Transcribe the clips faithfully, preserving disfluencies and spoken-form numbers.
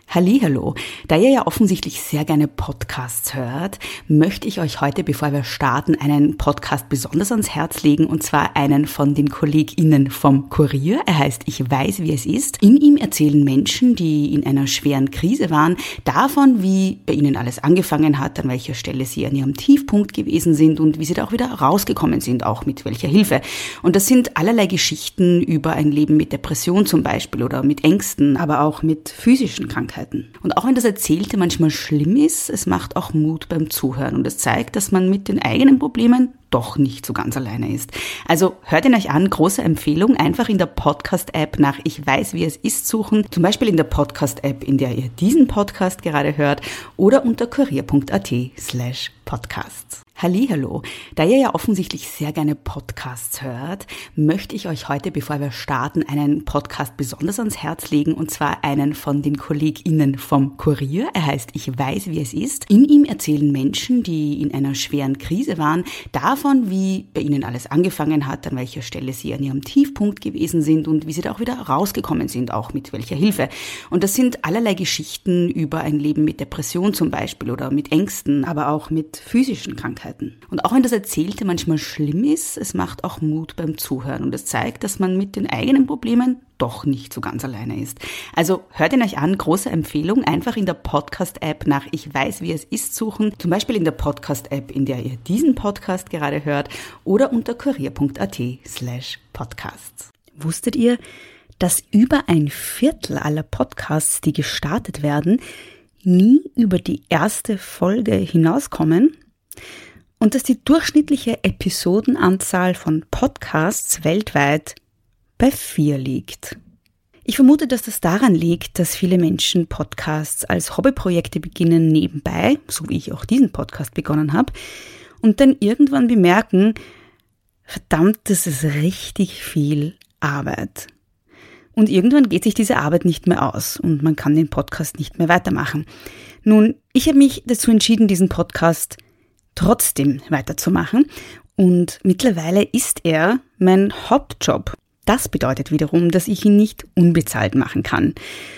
Hallihallo, da ihr ja offensichtlich sehr gerne Podcasts hört, möchte ich euch heute, bevor wir starten, einen Podcast besonders ans Herz legen, und zwar einen von den KollegInnen vom Kurier. Er heißt Ich weiß, wie es ist. In ihm erzählen Menschen, die in einer schweren Krise waren, davon, wie bei ihnen alles angefangen hat, an welcher Stelle sie an ihrem Tiefpunkt gewesen sind und wie sie da auch wieder rausgekommen sind, auch mit welcher Hilfe. Und das sind allerlei Geschichten über ein Leben mit Depression zum Beispiel oder mit Ängsten, aber auch mit physischen Krankheiten. Und auch wenn das Erzählte manchmal schlimm ist, es macht auch Mut beim Zuhören und es zeigt, dass man mit den eigenen Problemen doch nicht so ganz alleine ist. Also hört ihn euch an, große Empfehlung, einfach in der Podcast-App nach Ich weiß, wie es ist suchen, zum Beispiel in der Podcast-App, in der ihr diesen Podcast gerade hört, oder unter kurier.at slash podcasts. Hallihallo, da ihr ja offensichtlich sehr gerne Podcasts hört, möchte ich euch heute, bevor wir starten, einen Podcast besonders ans Herz legen, und zwar einen von den KollegInnen vom Kurier. Er heißt Ich weiß, wie es ist. In ihm erzählen Menschen, die in einer schweren Krise waren, davon, wie bei ihnen alles angefangen hat, an welcher Stelle sie an ihrem Tiefpunkt gewesen sind und wie sie da auch wieder rausgekommen sind, auch mit welcher Hilfe. Und das sind allerlei Geschichten über ein Leben mit Depression zum Beispiel oder mit Ängsten, aber auch mit physischen Krankheiten. Und auch wenn das Erzählte manchmal schlimm ist, es macht auch Mut beim Zuhören und es zeigt, dass man mit den eigenen Problemen doch nicht so ganz alleine ist. Also hört ihn euch an, große Empfehlung, einfach in der Podcast-App nach Ich weiß, wie es ist suchen, zum Beispiel in der Podcast-App, in der ihr diesen Podcast gerade hört, oder unter kurier.at slash podcasts. Wusstet ihr, dass über ein Viertel aller Podcasts, die gestartet werden, nie über die erste Folge hinauskommen? Und dass die durchschnittliche Episodenanzahl von Podcasts weltweit bei vier liegt. Ich vermute, dass das daran liegt, dass viele Menschen Podcasts als Hobbyprojekte beginnen nebenbei, so wie ich auch diesen Podcast begonnen habe, und dann irgendwann bemerken, verdammt, das ist richtig viel Arbeit. Und irgendwann geht sich diese Arbeit nicht mehr aus und man kann den Podcast nicht mehr weitermachen. Nun, ich habe mich dazu entschieden, diesen Podcast trotzdem weiterzumachen, und mittlerweile ist er mein Hauptjob. Das bedeutet wiederum, dass ich ihn nicht unbezahlt machen kann.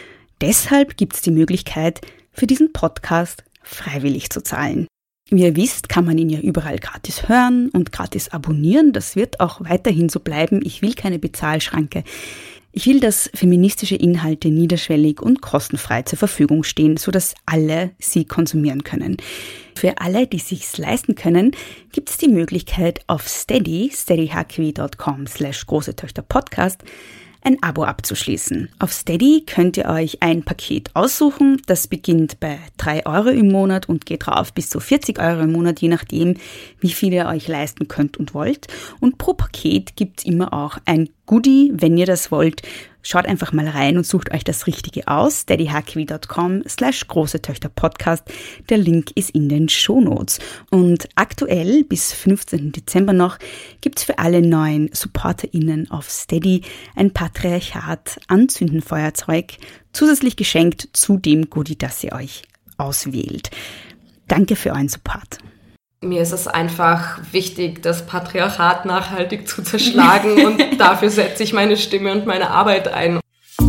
Deshalb gibt es die Möglichkeit, für diesen Podcast freiwillig zu zahlen. Wie ihr wisst, kann man ihn ja überall gratis hören und gratis abonnieren. Das wird auch weiterhin so bleiben. Ich will keine Bezahlschranke. Ich will, dass feministische Inhalte niederschwellig und kostenfrei zur Verfügung stehen, sodass alle sie konsumieren können. Für alle, die sich's leisten können, gibt es die Möglichkeit, auf Steady, steadyhq.com slash große Töchter Podcast, ein Abo abzuschließen. Auf Steady könnt ihr euch ein Paket aussuchen. Das beginnt bei drei Euro im Monat und geht rauf bis zu vierzig Euro im Monat, je nachdem, wie viel ihr euch leisten könnt und wollt. Und pro Paket gibt's immer auch ein Goodie, wenn ihr das wollt. Schaut einfach mal rein und sucht euch das Richtige aus. steadyhq.com slash große Töchter Podcast. Der Link ist in den Shownotes. Und aktuell bis fünfzehnten Dezember noch gibt's für alle neuen SupporterInnen auf Steady ein Patriarchat Anzündenfeuerzeug, zusätzlich geschenkt zu dem Goodie, das ihr euch auswählt. Danke für euren Support. Mir ist es einfach wichtig, das Patriarchat nachhaltig zu zerschlagen und dafür setze ich meine Stimme und meine Arbeit ein.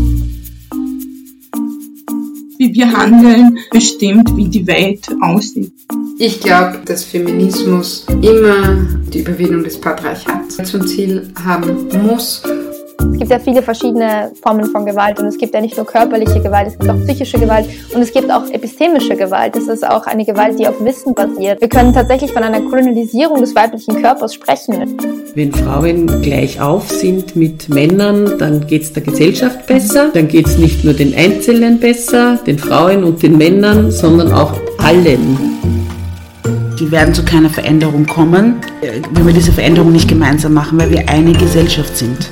Wie wir handeln, bestimmt, wie die Welt aussieht. Ich glaube, dass Feminismus immer die Überwindung des Patriarchats zum Ziel haben muss. Es gibt ja viele verschiedene Formen von Gewalt und es gibt ja nicht nur körperliche Gewalt, es gibt auch psychische Gewalt und es gibt auch epistemische Gewalt. Das ist auch eine Gewalt, die auf Wissen basiert. Wir können tatsächlich von einer Kolonialisierung des weiblichen Körpers sprechen. Wenn Frauen gleich auf sind mit Männern, dann geht es der Gesellschaft besser. Dann geht es nicht nur den Einzelnen besser, den Frauen und den Männern, sondern auch allen. Die werden zu keiner Veränderung kommen, wenn wir diese Veränderung nicht gemeinsam machen, weil wir eine Gesellschaft sind.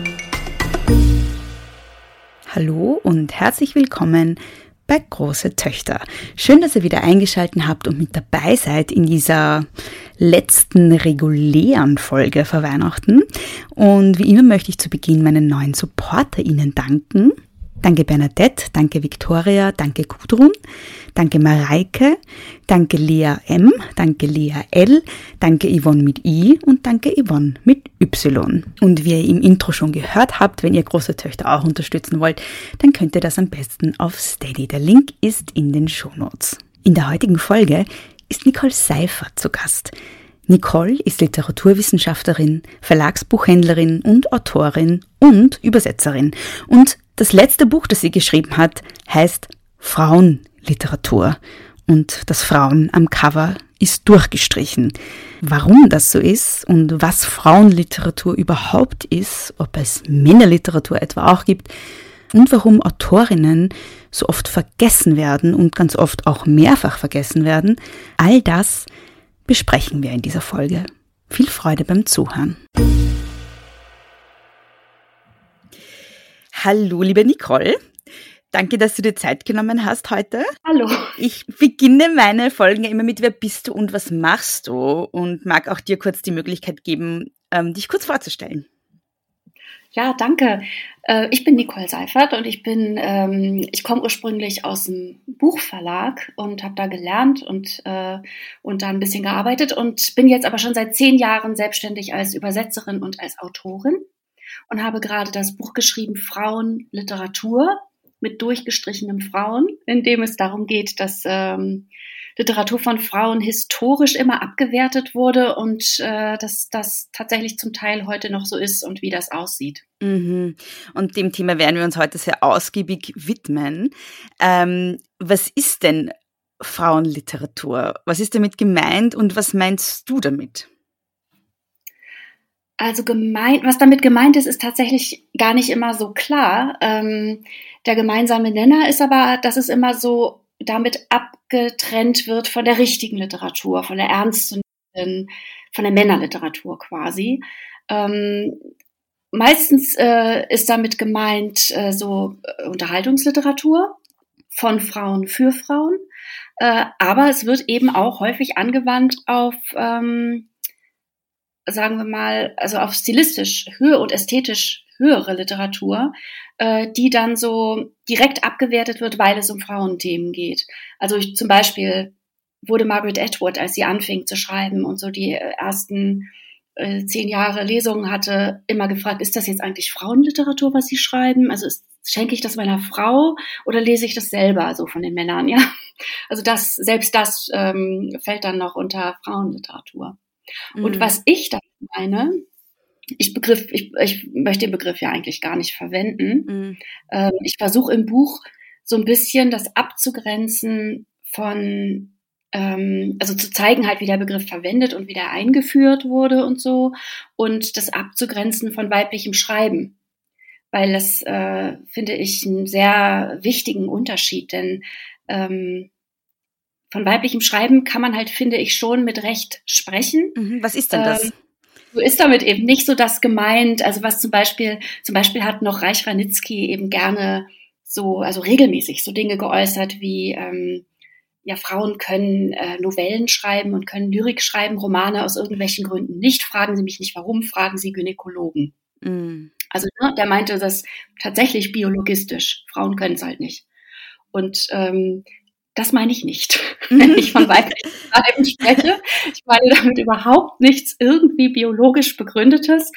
Hallo und herzlich willkommen bei Große Töchter. Schön, dass ihr wieder eingeschaltet habt und mit dabei seid in dieser letzten regulären Folge vor Weihnachten. Und wie immer möchte ich zu Beginn meinen neuen SupporterInnen danken. Danke Bernadette, danke Viktoria, danke Gudrun, danke Mareike, danke Lea M, danke Lea L, danke Yvonne mit I und danke Yvonne mit Y. Und wie ihr im Intro schon gehört habt, wenn ihr große Töchter auch unterstützen wollt, dann könnt ihr das am besten auf Steady. Der Link ist in den Shownotes. In der heutigen Folge ist Nicole Seifert zu Gast. Nicole ist Literaturwissenschaftlerin, Verlagsbuchhändlerin und Autorin und Übersetzerin. Und das letzte Buch, das sie geschrieben hat, heißt Frauenliteratur. Und das Frauen am Cover ist durchgestrichen. Warum das so ist und was Frauenliteratur überhaupt ist, ob es Männerliteratur etwa auch gibt und warum Autorinnen so oft vergessen werden und ganz oft auch mehrfach vergessen werden, all das besprechen wir in dieser Folge. Viel Freude beim Zuhören. Hallo, liebe Nicole. Danke, dass du dir Zeit genommen hast heute. Hallo. Ich beginne meine Folgen ja immer mit Wer bist du und was machst du? Und mag auch dir kurz die Möglichkeit geben, ähm, dich kurz vorzustellen. Ja, danke. Äh, ich bin Nicole Seifert und ich bin, ähm, ich komme ursprünglich aus dem Buchverlag und habe da gelernt und, äh, und da ein bisschen gearbeitet und bin jetzt aber schon seit zehn Jahren selbstständig als Übersetzerin und als Autorin und habe gerade das Buch geschrieben Frauenliteratur mit durchgestrichenem Frauen, in dem es darum geht, dass ähm, Literatur von Frauen historisch immer abgewertet wurde und äh, dass das tatsächlich zum Teil heute noch so ist und wie das aussieht. Mhm. Und dem Thema werden wir uns heute sehr ausgiebig widmen. Ähm, was ist denn Frauenliteratur? Was ist damit gemeint und was meinst du damit? Also gemeint, was damit gemeint ist, ist tatsächlich gar nicht immer so klar. Ähm, der gemeinsame Nenner ist aber, dass es immer so damit abgetrennt wird von der richtigen Literatur, von der ernstzunehmenden, von der Männerliteratur quasi. Ähm, meistens äh, ist damit gemeint äh, so äh, Unterhaltungsliteratur von Frauen für Frauen, äh, aber es wird eben auch häufig angewandt auf, ähm, sagen wir mal, also auf stilistisch höher und ästhetisch höhere Literatur, äh, die dann so direkt abgewertet wird, weil es um Frauenthemen geht. Also ich, zum Beispiel wurde Margaret Atwood, als sie anfing zu schreiben und so die ersten äh, zehn Jahre Lesungen hatte, immer gefragt, ist das jetzt eigentlich Frauenliteratur, was Sie schreiben? Also ist, schenke ich das meiner Frau oder lese ich das selber so von den Männern? Ja, also das, selbst das ähm, fällt dann noch unter Frauenliteratur. Mhm. Und was ich da meine, Ich, Begriff, ich, ich möchte den Begriff ja eigentlich gar nicht verwenden. Mhm. Ähm, ich versuche im Buch so ein bisschen das abzugrenzen von, ähm, also zu zeigen halt, wie der Begriff verwendet und wie der eingeführt wurde und so und das abzugrenzen von weiblichem Schreiben. Weil das äh, finde ich einen sehr wichtigen Unterschied, denn ähm, von weiblichem Schreiben kann man halt, finde ich, schon mit Recht sprechen. Mhm. Was ist denn das? Ähm, So ist damit eben nicht so das gemeint, also was zum Beispiel, zum Beispiel hat noch Reich Ranitzky eben gerne so, also regelmäßig so Dinge geäußert wie, ähm, ja, Frauen können äh, Novellen schreiben und können Lyrik schreiben, Romane aus irgendwelchen Gründen nicht. Fragen Sie mich nicht warum, fragen Sie Gynäkologen. Mm. Also ne, der meinte das tatsächlich biologistisch. Frauen können es halt nicht. Und ähm, das meine ich nicht, wenn ich von weiblichem Schreiben spreche. Ich meine damit überhaupt nichts irgendwie biologisch Begründetes.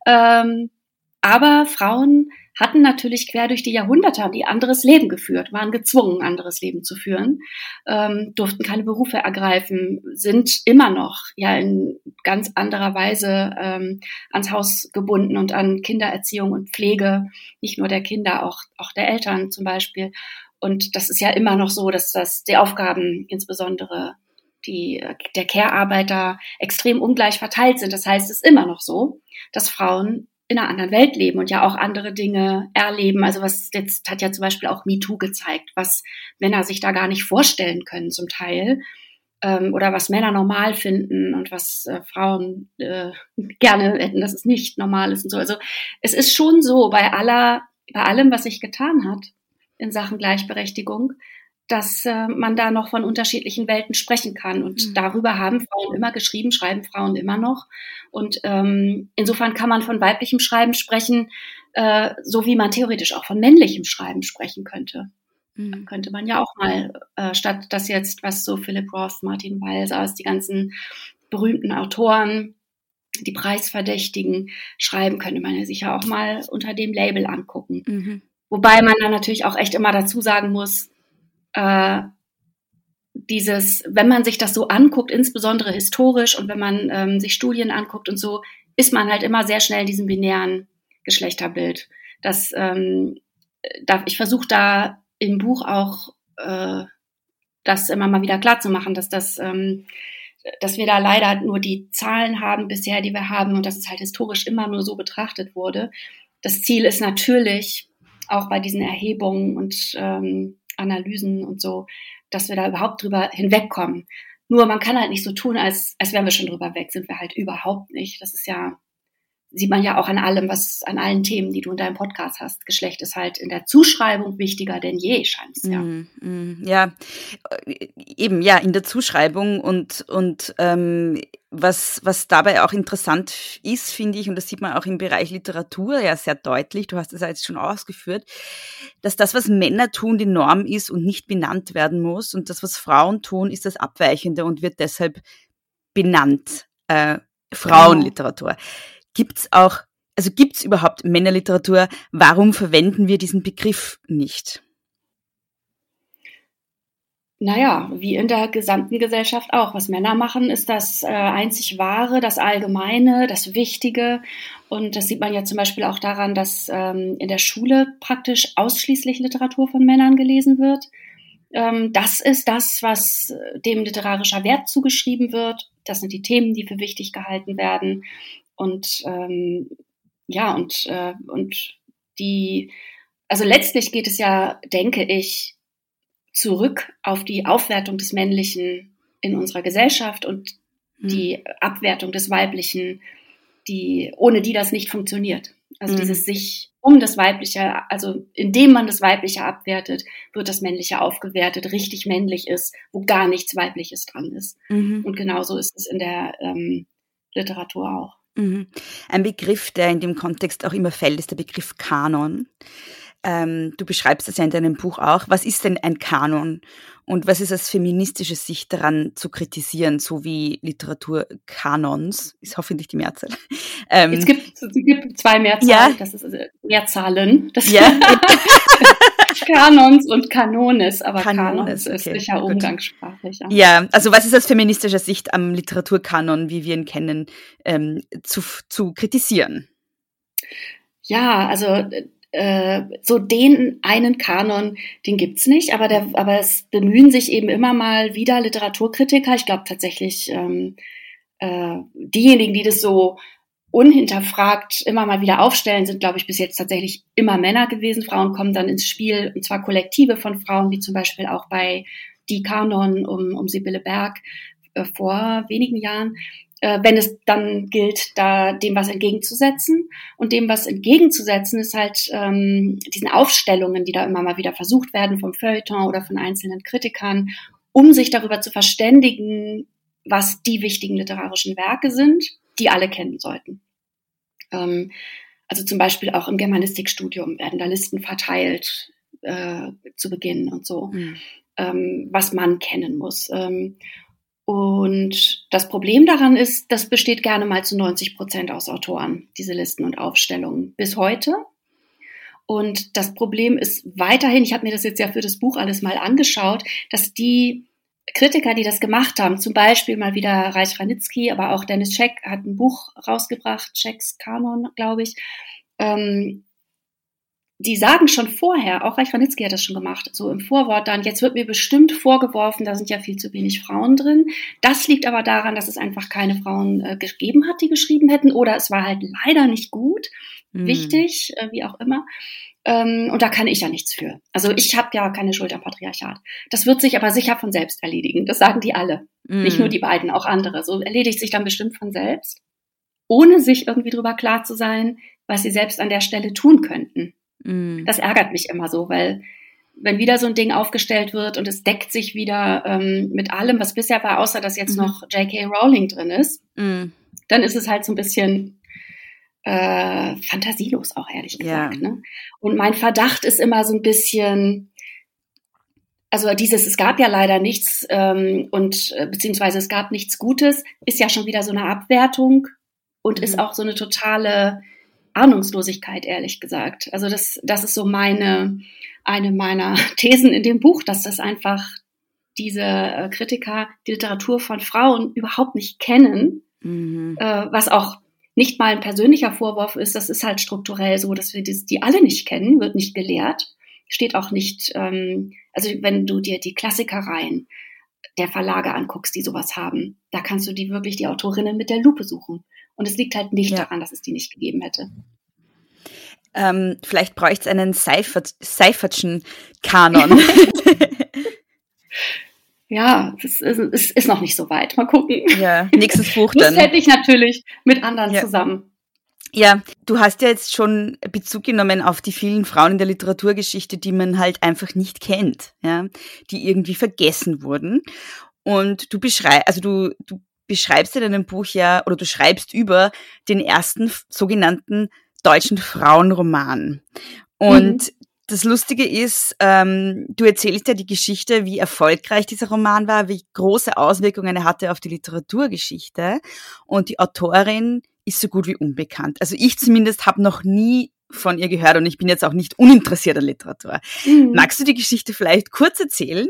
Ähm, aber Frauen hatten natürlich quer durch die Jahrhunderte ein anderes Leben geführt, waren gezwungen, ein anderes Leben zu führen, ähm, durften keine Berufe ergreifen, sind immer noch ja in ganz anderer Weise ähm, ans Haus gebunden und an Kindererziehung und Pflege, nicht nur der Kinder, auch, auch der Eltern zum Beispiel. Und das ist ja immer noch so, dass das die Aufgaben, insbesondere die der Care-Arbeiter, extrem ungleich verteilt sind. Das heißt, es ist immer noch so, dass Frauen in einer anderen Welt leben und ja auch andere Dinge erleben. Also was jetzt hat ja zum Beispiel auch MeToo gezeigt, was Männer sich da gar nicht vorstellen können zum Teil ähm, oder was Männer normal finden und was äh, Frauen äh, gerne hätten, dass es nicht normal ist und so. Also es ist schon so bei aller, bei allem, was sich getan hat in Sachen Gleichberechtigung, dass äh, man da noch von unterschiedlichen Welten sprechen kann. Und mhm. darüber haben Frauen immer geschrieben, schreiben Frauen immer noch. Und ähm, insofern kann man von weiblichem Schreiben sprechen, äh, so wie man theoretisch auch von männlichem Schreiben sprechen könnte. Mhm. Könnte man ja auch mal, äh, statt das jetzt, was so Philip Roth, Martin Walsers, die ganzen berühmten Autoren, die Preisverdächtigen schreiben, könnte man ja sicher auch mal unter dem Label angucken. Mhm. Wobei man dann natürlich auch echt immer dazu sagen muss, äh, dieses, wenn man sich das so anguckt, insbesondere historisch und wenn man ähm, sich Studien anguckt und so, ist man halt immer sehr schnell in diesem binären Geschlechterbild. Das, ähm, da, ich versuche da im Buch auch äh, das immer mal wieder klar zu machen, dass das, ähm, dass wir da leider nur die Zahlen haben bisher, die wir haben und dass es halt historisch immer nur so betrachtet wurde. Das Ziel ist natürlich auch bei diesen Erhebungen und ähm, Analysen und so, dass wir da überhaupt drüber hinwegkommen. Nur man kann halt nicht so tun, als, als wären wir schon drüber weg, sind wir halt überhaupt nicht. Das ist ja, sieht man ja auch an allem, was, an allen Themen, die du in deinem Podcast hast. Geschlecht ist halt in der Zuschreibung wichtiger denn je, scheint es ja. Mm, mm, ja, eben, ja, in der Zuschreibung und, und ähm, was, was dabei auch interessant ist, finde ich, und das sieht man auch im Bereich Literatur ja sehr deutlich, du hast es ja jetzt schon ausgeführt, dass das, was Männer tun, die Norm ist und nicht benannt werden muss und das, was Frauen tun, ist das Abweichende und wird deshalb benannt. Äh, Frauenliteratur. Gibt's auch, also gibt's überhaupt Männerliteratur? Warum verwenden wir diesen Begriff nicht? Naja, wie in der gesamten Gesellschaft auch. Was Männer machen, ist das äh, einzig Wahre, das Allgemeine, das Wichtige. Und das sieht man ja zum Beispiel auch daran, dass ähm, in der Schule praktisch ausschließlich Literatur von Männern gelesen wird. Ähm, das ist das, was dem literarischer Wert zugeschrieben wird. Das sind die Themen, die für wichtig gehalten werden. Und ähm, ja, und, äh, und die, also letztlich geht es ja, denke ich, zurück auf die Aufwertung des Männlichen in unserer Gesellschaft und mhm. die Abwertung des Weiblichen, die, ohne die das nicht funktioniert. Also mhm. dieses sich um das Weibliche, also indem man das Weibliche abwertet, wird das Männliche aufgewertet, richtig männlich ist, wo gar nichts Weibliches dran ist. Mhm. Und genauso ist es in der ähm, Literatur auch. Mhm. Ein Begriff, der in dem Kontext auch immer fällt, ist der Begriff Kanon. Ähm, du beschreibst das ja in deinem Buch auch. Was ist denn ein Kanon? Und was ist aus feministischer Sicht daran zu kritisieren, so wie Literaturkanons, ist hoffentlich die Mehrzahl. Ähm, es, gibt, es gibt zwei Mehrzahlen, ja. Das ist also Mehrzahlen. Das ja. Kanons und Kanones, aber Kanones, Kanons ist okay, sicher gut. umgangssprachlich. Ja. ja, also was ist aus feministischer Sicht am Literaturkanon, wie wir ihn kennen, ähm, zu, zu kritisieren? Ja, also äh, so den einen Kanon, den gibt's nicht, aber, der, aber es bemühen sich eben immer mal wieder Literaturkritiker, ich glaube tatsächlich ähm, äh, diejenigen, die das so unhinterfragt immer mal wieder aufstellen, sind, glaube ich, bis jetzt tatsächlich immer Männer gewesen. Frauen kommen dann ins Spiel, und zwar Kollektive von Frauen, wie zum Beispiel auch bei Die Kanon um, um Sibylle Berg äh, vor wenigen Jahren, äh, wenn es dann gilt, da dem was entgegenzusetzen. Und dem was entgegenzusetzen ist halt ähm, diesen Aufstellungen, die da immer mal wieder versucht werden vom Feuilleton oder von einzelnen Kritikern, um sich darüber zu verständigen, was die wichtigen literarischen Werke sind, die alle kennen sollten. Ähm, also zum Beispiel auch im Germanistikstudium werden da Listen verteilt äh, zu Beginn und so, mhm. ähm, was man kennen muss. Ähm, und das Problem daran ist, das besteht gerne mal zu neunzig Prozent aus Autoren, diese Listen und Aufstellungen, bis heute. Und das Problem ist weiterhin, ich habe mir das jetzt ja für das Buch alles mal angeschaut, dass die Kritiker, die das gemacht haben, zum Beispiel mal wieder Reich Ranitzky, aber auch Dennis Scheck hat ein Buch rausgebracht, Schecks Kanon, glaube ich, ähm, die sagen schon vorher, auch Reich Ranitzky hat das schon gemacht, so im Vorwort dann, jetzt wird mir bestimmt vorgeworfen, da sind ja viel zu wenig Frauen drin. Das liegt aber daran, dass es einfach keine Frauen äh, gegeben hat, die geschrieben hätten, oder es war halt leider nicht gut, hm. wichtig, äh, wie auch immer. Und da kann ich ja nichts für. Also ich habe ja keine Schuld am Patriarchat. Das wird sich aber sicher von selbst erledigen. Das sagen die alle. Mm. Nicht nur die beiden, auch andere. So erledigt sich dann bestimmt von selbst, ohne sich irgendwie drüber klar zu sein, was sie selbst an der Stelle tun könnten. Mm. Das ärgert mich immer so, weil wenn wieder so ein Ding aufgestellt wird und es deckt sich wieder ähm, mit allem, was bisher war, außer dass jetzt mm. noch J K Rowling drin ist, mm. dann ist es halt so ein bisschen äh, fantasielos auch, ehrlich gesagt. Ja. Ne? Und mein Verdacht ist immer so ein bisschen, also dieses, es gab ja leider nichts ähm, und äh, beziehungsweise es gab nichts Gutes, ist ja schon wieder so eine Abwertung und mhm. ist auch so eine totale Ahnungslosigkeit, ehrlich gesagt. Also das, das ist so meine, eine meiner Thesen in dem Buch, dass das einfach diese äh, Kritiker die Literatur von Frauen überhaupt nicht kennen, mhm. äh, was auch nicht mal ein persönlicher Vorwurf ist, das ist halt strukturell so, dass wir die, die alle nicht kennen, wird nicht gelehrt, steht auch nicht, ähm, also wenn du dir die Klassikereien der Verlage anguckst, die sowas haben, da kannst du die wirklich, die Autorinnen mit der Lupe suchen. Und es liegt halt nicht ja. daran, dass es die nicht gegeben hätte. Ähm, vielleicht bräuchte es einen Seifert, Seifertschen Kanon. Ja, es ist, es ist noch nicht so weit. Mal gucken. Ja, nächstes Buch dann. Das hätte ich natürlich mit anderen ja. zusammen. Ja, du hast ja jetzt schon Bezug genommen auf die vielen Frauen in der Literaturgeschichte, die man halt einfach nicht kennt, ja, die irgendwie vergessen wurden. Und du beschreibst, also du, du beschreibst in deinem Buch ja, oder du schreibst über den ersten sogenannten deutschen Frauenroman. Und mhm. das Lustige ist, ähm, du erzählst ja die Geschichte, wie erfolgreich dieser Roman war, wie große Auswirkungen er hatte auf die Literaturgeschichte. Und die Autorin ist so gut wie unbekannt. Also ich zumindest habe noch nie von ihr gehört und ich bin jetzt auch nicht uninteressiert an Literatur. Mhm. Magst du die Geschichte vielleicht kurz erzählen?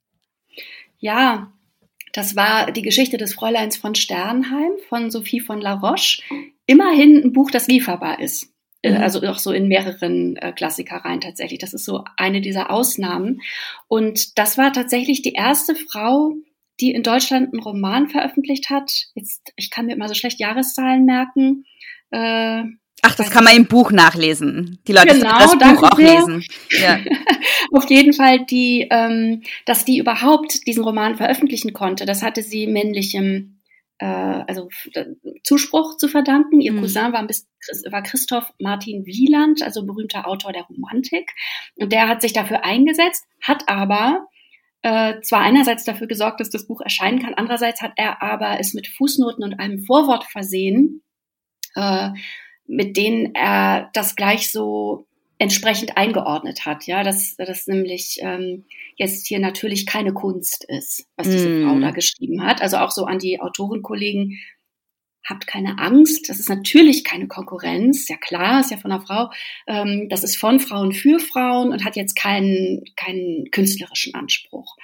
Ja, das war die Geschichte des Fräuleins von Sternheim von Sophie von La Roche. Immerhin ein Buch, das lieferbar ist. Mhm. Also auch so in mehreren äh, Klassikereien tatsächlich. Das ist so eine dieser Ausnahmen. Und das war tatsächlich die erste Frau, die in Deutschland einen Roman veröffentlicht hat. Jetzt, ich kann mir immer so schlecht Jahreszahlen merken. Äh, Ach, das kann man im Buch nachlesen. Die Leute genau, sollen das Buch auch sehr. lesen. Ja. Auf jeden Fall, die, ähm, dass die überhaupt diesen Roman veröffentlichen konnte, das hatte sie männlichem äh, also Zuspruch zu verdanken. Ihr mhm. Cousin war, bis, war Christoph Martin Wieland, also berühmter Autor der Romantik. Und der hat sich dafür eingesetzt, hat aber äh, zwar einerseits dafür gesorgt, dass das Buch erscheinen kann, andererseits hat er aber es mit Fußnoten und einem Vorwort versehen, äh, mit denen er das gleich so entsprechend eingeordnet hat, ja, dass das nämlich ähm, jetzt hier natürlich keine Kunst ist, was diese mm. Frau da geschrieben hat. Also auch so an die Autorenkollegen, habt keine Angst, das ist natürlich keine Konkurrenz, ja klar, ist ja von einer Frau, ähm, das ist von Frauen für Frauen und hat jetzt keinen, keinen künstlerischen Anspruch.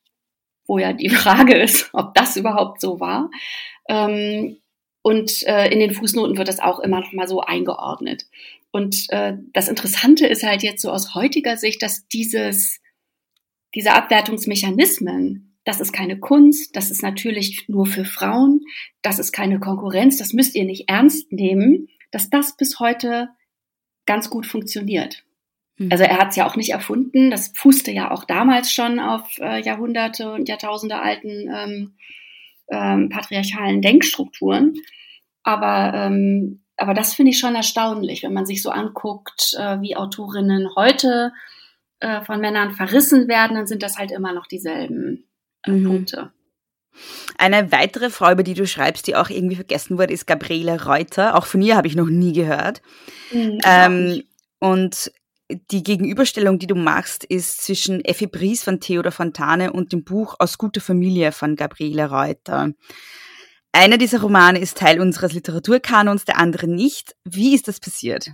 Wo ja die Frage ist, ob das überhaupt so war. Ähm, und äh, in den Fußnoten wird das auch immer noch mal so eingeordnet. Und äh, das Interessante ist halt jetzt so aus heutiger Sicht, dass dieses, diese Abwertungsmechanismen, das ist keine Kunst, das ist natürlich nur für Frauen, das ist keine Konkurrenz, das müsst ihr nicht ernst nehmen, dass das bis heute ganz gut funktioniert. Mhm. Also er hat es ja auch nicht erfunden, das fußte ja auch damals schon auf äh, Jahrhunderte und Jahrtausende alten ähm, ähm, patriarchalen Denkstrukturen. Aber ähm, Aber das finde ich schon erstaunlich, wenn man sich so anguckt, äh, wie Autorinnen heute äh, von Männern verrissen werden, dann sind das halt immer noch dieselben äh, mhm. Punkte. Eine weitere Frau, über die du schreibst, die auch irgendwie vergessen wurde, ist Gabriele Reuter. Auch von ihr habe ich noch nie gehört. Mhm, ähm, und die Gegenüberstellung, die du machst, ist zwischen Effi Briest von Theodor Fontane und dem Buch Aus guter Familie von Gabriele Reuter. Einer dieser Romane ist Teil unseres Literaturkanons, der andere nicht. Wie ist das passiert?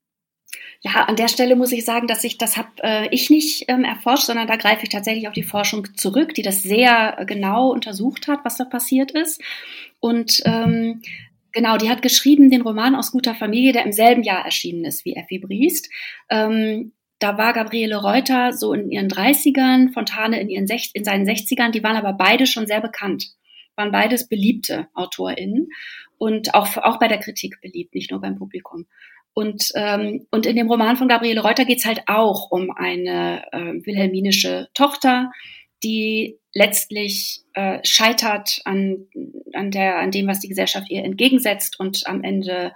Ja, an der Stelle muss ich sagen, dass ich das habe äh, ich nicht ähm, erforscht, sondern da greife ich tatsächlich auf die Forschung zurück, die das sehr äh, genau untersucht hat, was da passiert ist. Und ähm, genau, die hat geschrieben den Roman Aus guter Familie, der im selben Jahr erschienen ist wie Effi Briest. Ähm, da war Gabriele Reuter so in ihren dreißigern, Fontane in, ihren Sech- in seinen sechzigern, die waren aber beide schon sehr bekannt. Waren beides beliebte AutorInnen und auch, auch bei der Kritik beliebt, nicht nur beim Publikum. Und, ähm, und in dem Roman von Gabriele Reuter geht es halt auch um eine äh, wilhelminische Tochter, die letztlich äh, scheitert an, an, der, an dem, was die Gesellschaft ihr entgegensetzt und am Ende,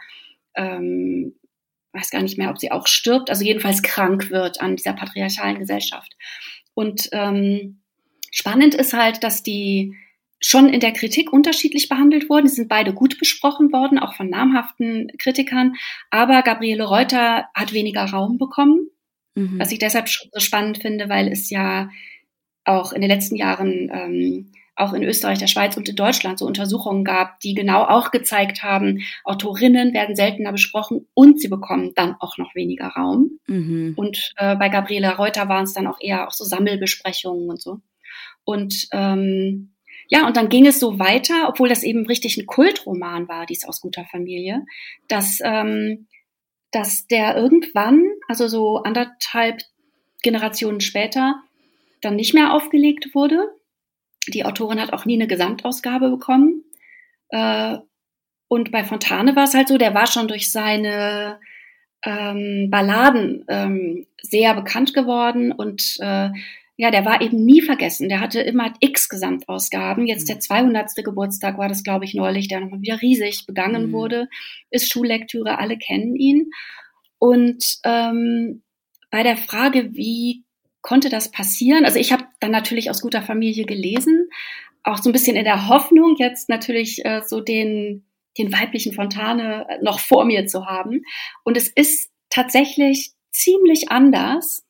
ähm, weiß gar nicht mehr, ob sie auch stirbt, also jedenfalls krank wird an dieser patriarchalen Gesellschaft. Und ähm, spannend ist halt, dass die schon in der Kritik unterschiedlich behandelt worden. Sie sind beide gut besprochen worden, auch von namhaften Kritikern. Aber Gabriele Reuter hat weniger Raum bekommen, mhm. was ich deshalb so spannend finde, weil es ja auch in den letzten Jahren ähm, auch in Österreich, der Schweiz und in Deutschland so Untersuchungen gab, die genau auch gezeigt haben, Autorinnen werden seltener besprochen und sie bekommen dann auch noch weniger Raum. Mhm. Und äh, bei Gabriele Reuter waren es dann auch eher auch so Sammelbesprechungen und so. Und ähm, ja, und dann ging es so weiter, obwohl das eben richtig ein Kultroman war, dies aus guter Familie, dass, ähm, dass der irgendwann, also so anderthalb Generationen später, dann nicht mehr aufgelegt wurde. Die Autorin hat auch nie eine Gesamtausgabe bekommen. Äh, und bei Fontane war es halt so, der war schon durch seine ähm, Balladen ähm, sehr bekannt geworden und äh, ja, der war eben nie vergessen. Der hatte immer x Gesamtausgaben. Jetzt der zweihundertste Geburtstag war das, glaube ich, neulich, der nochmal wieder riesig begangen mhm. wurde. Ist Schullektüre, alle kennen ihn. Und ähm, bei der Frage, wie konnte das passieren? Also ich habe dann natürlich aus guter Familie gelesen, auch so ein bisschen in der Hoffnung, jetzt natürlich äh, so den, den weiblichen Fontane noch vor mir zu haben. Und es ist tatsächlich ziemlich anders.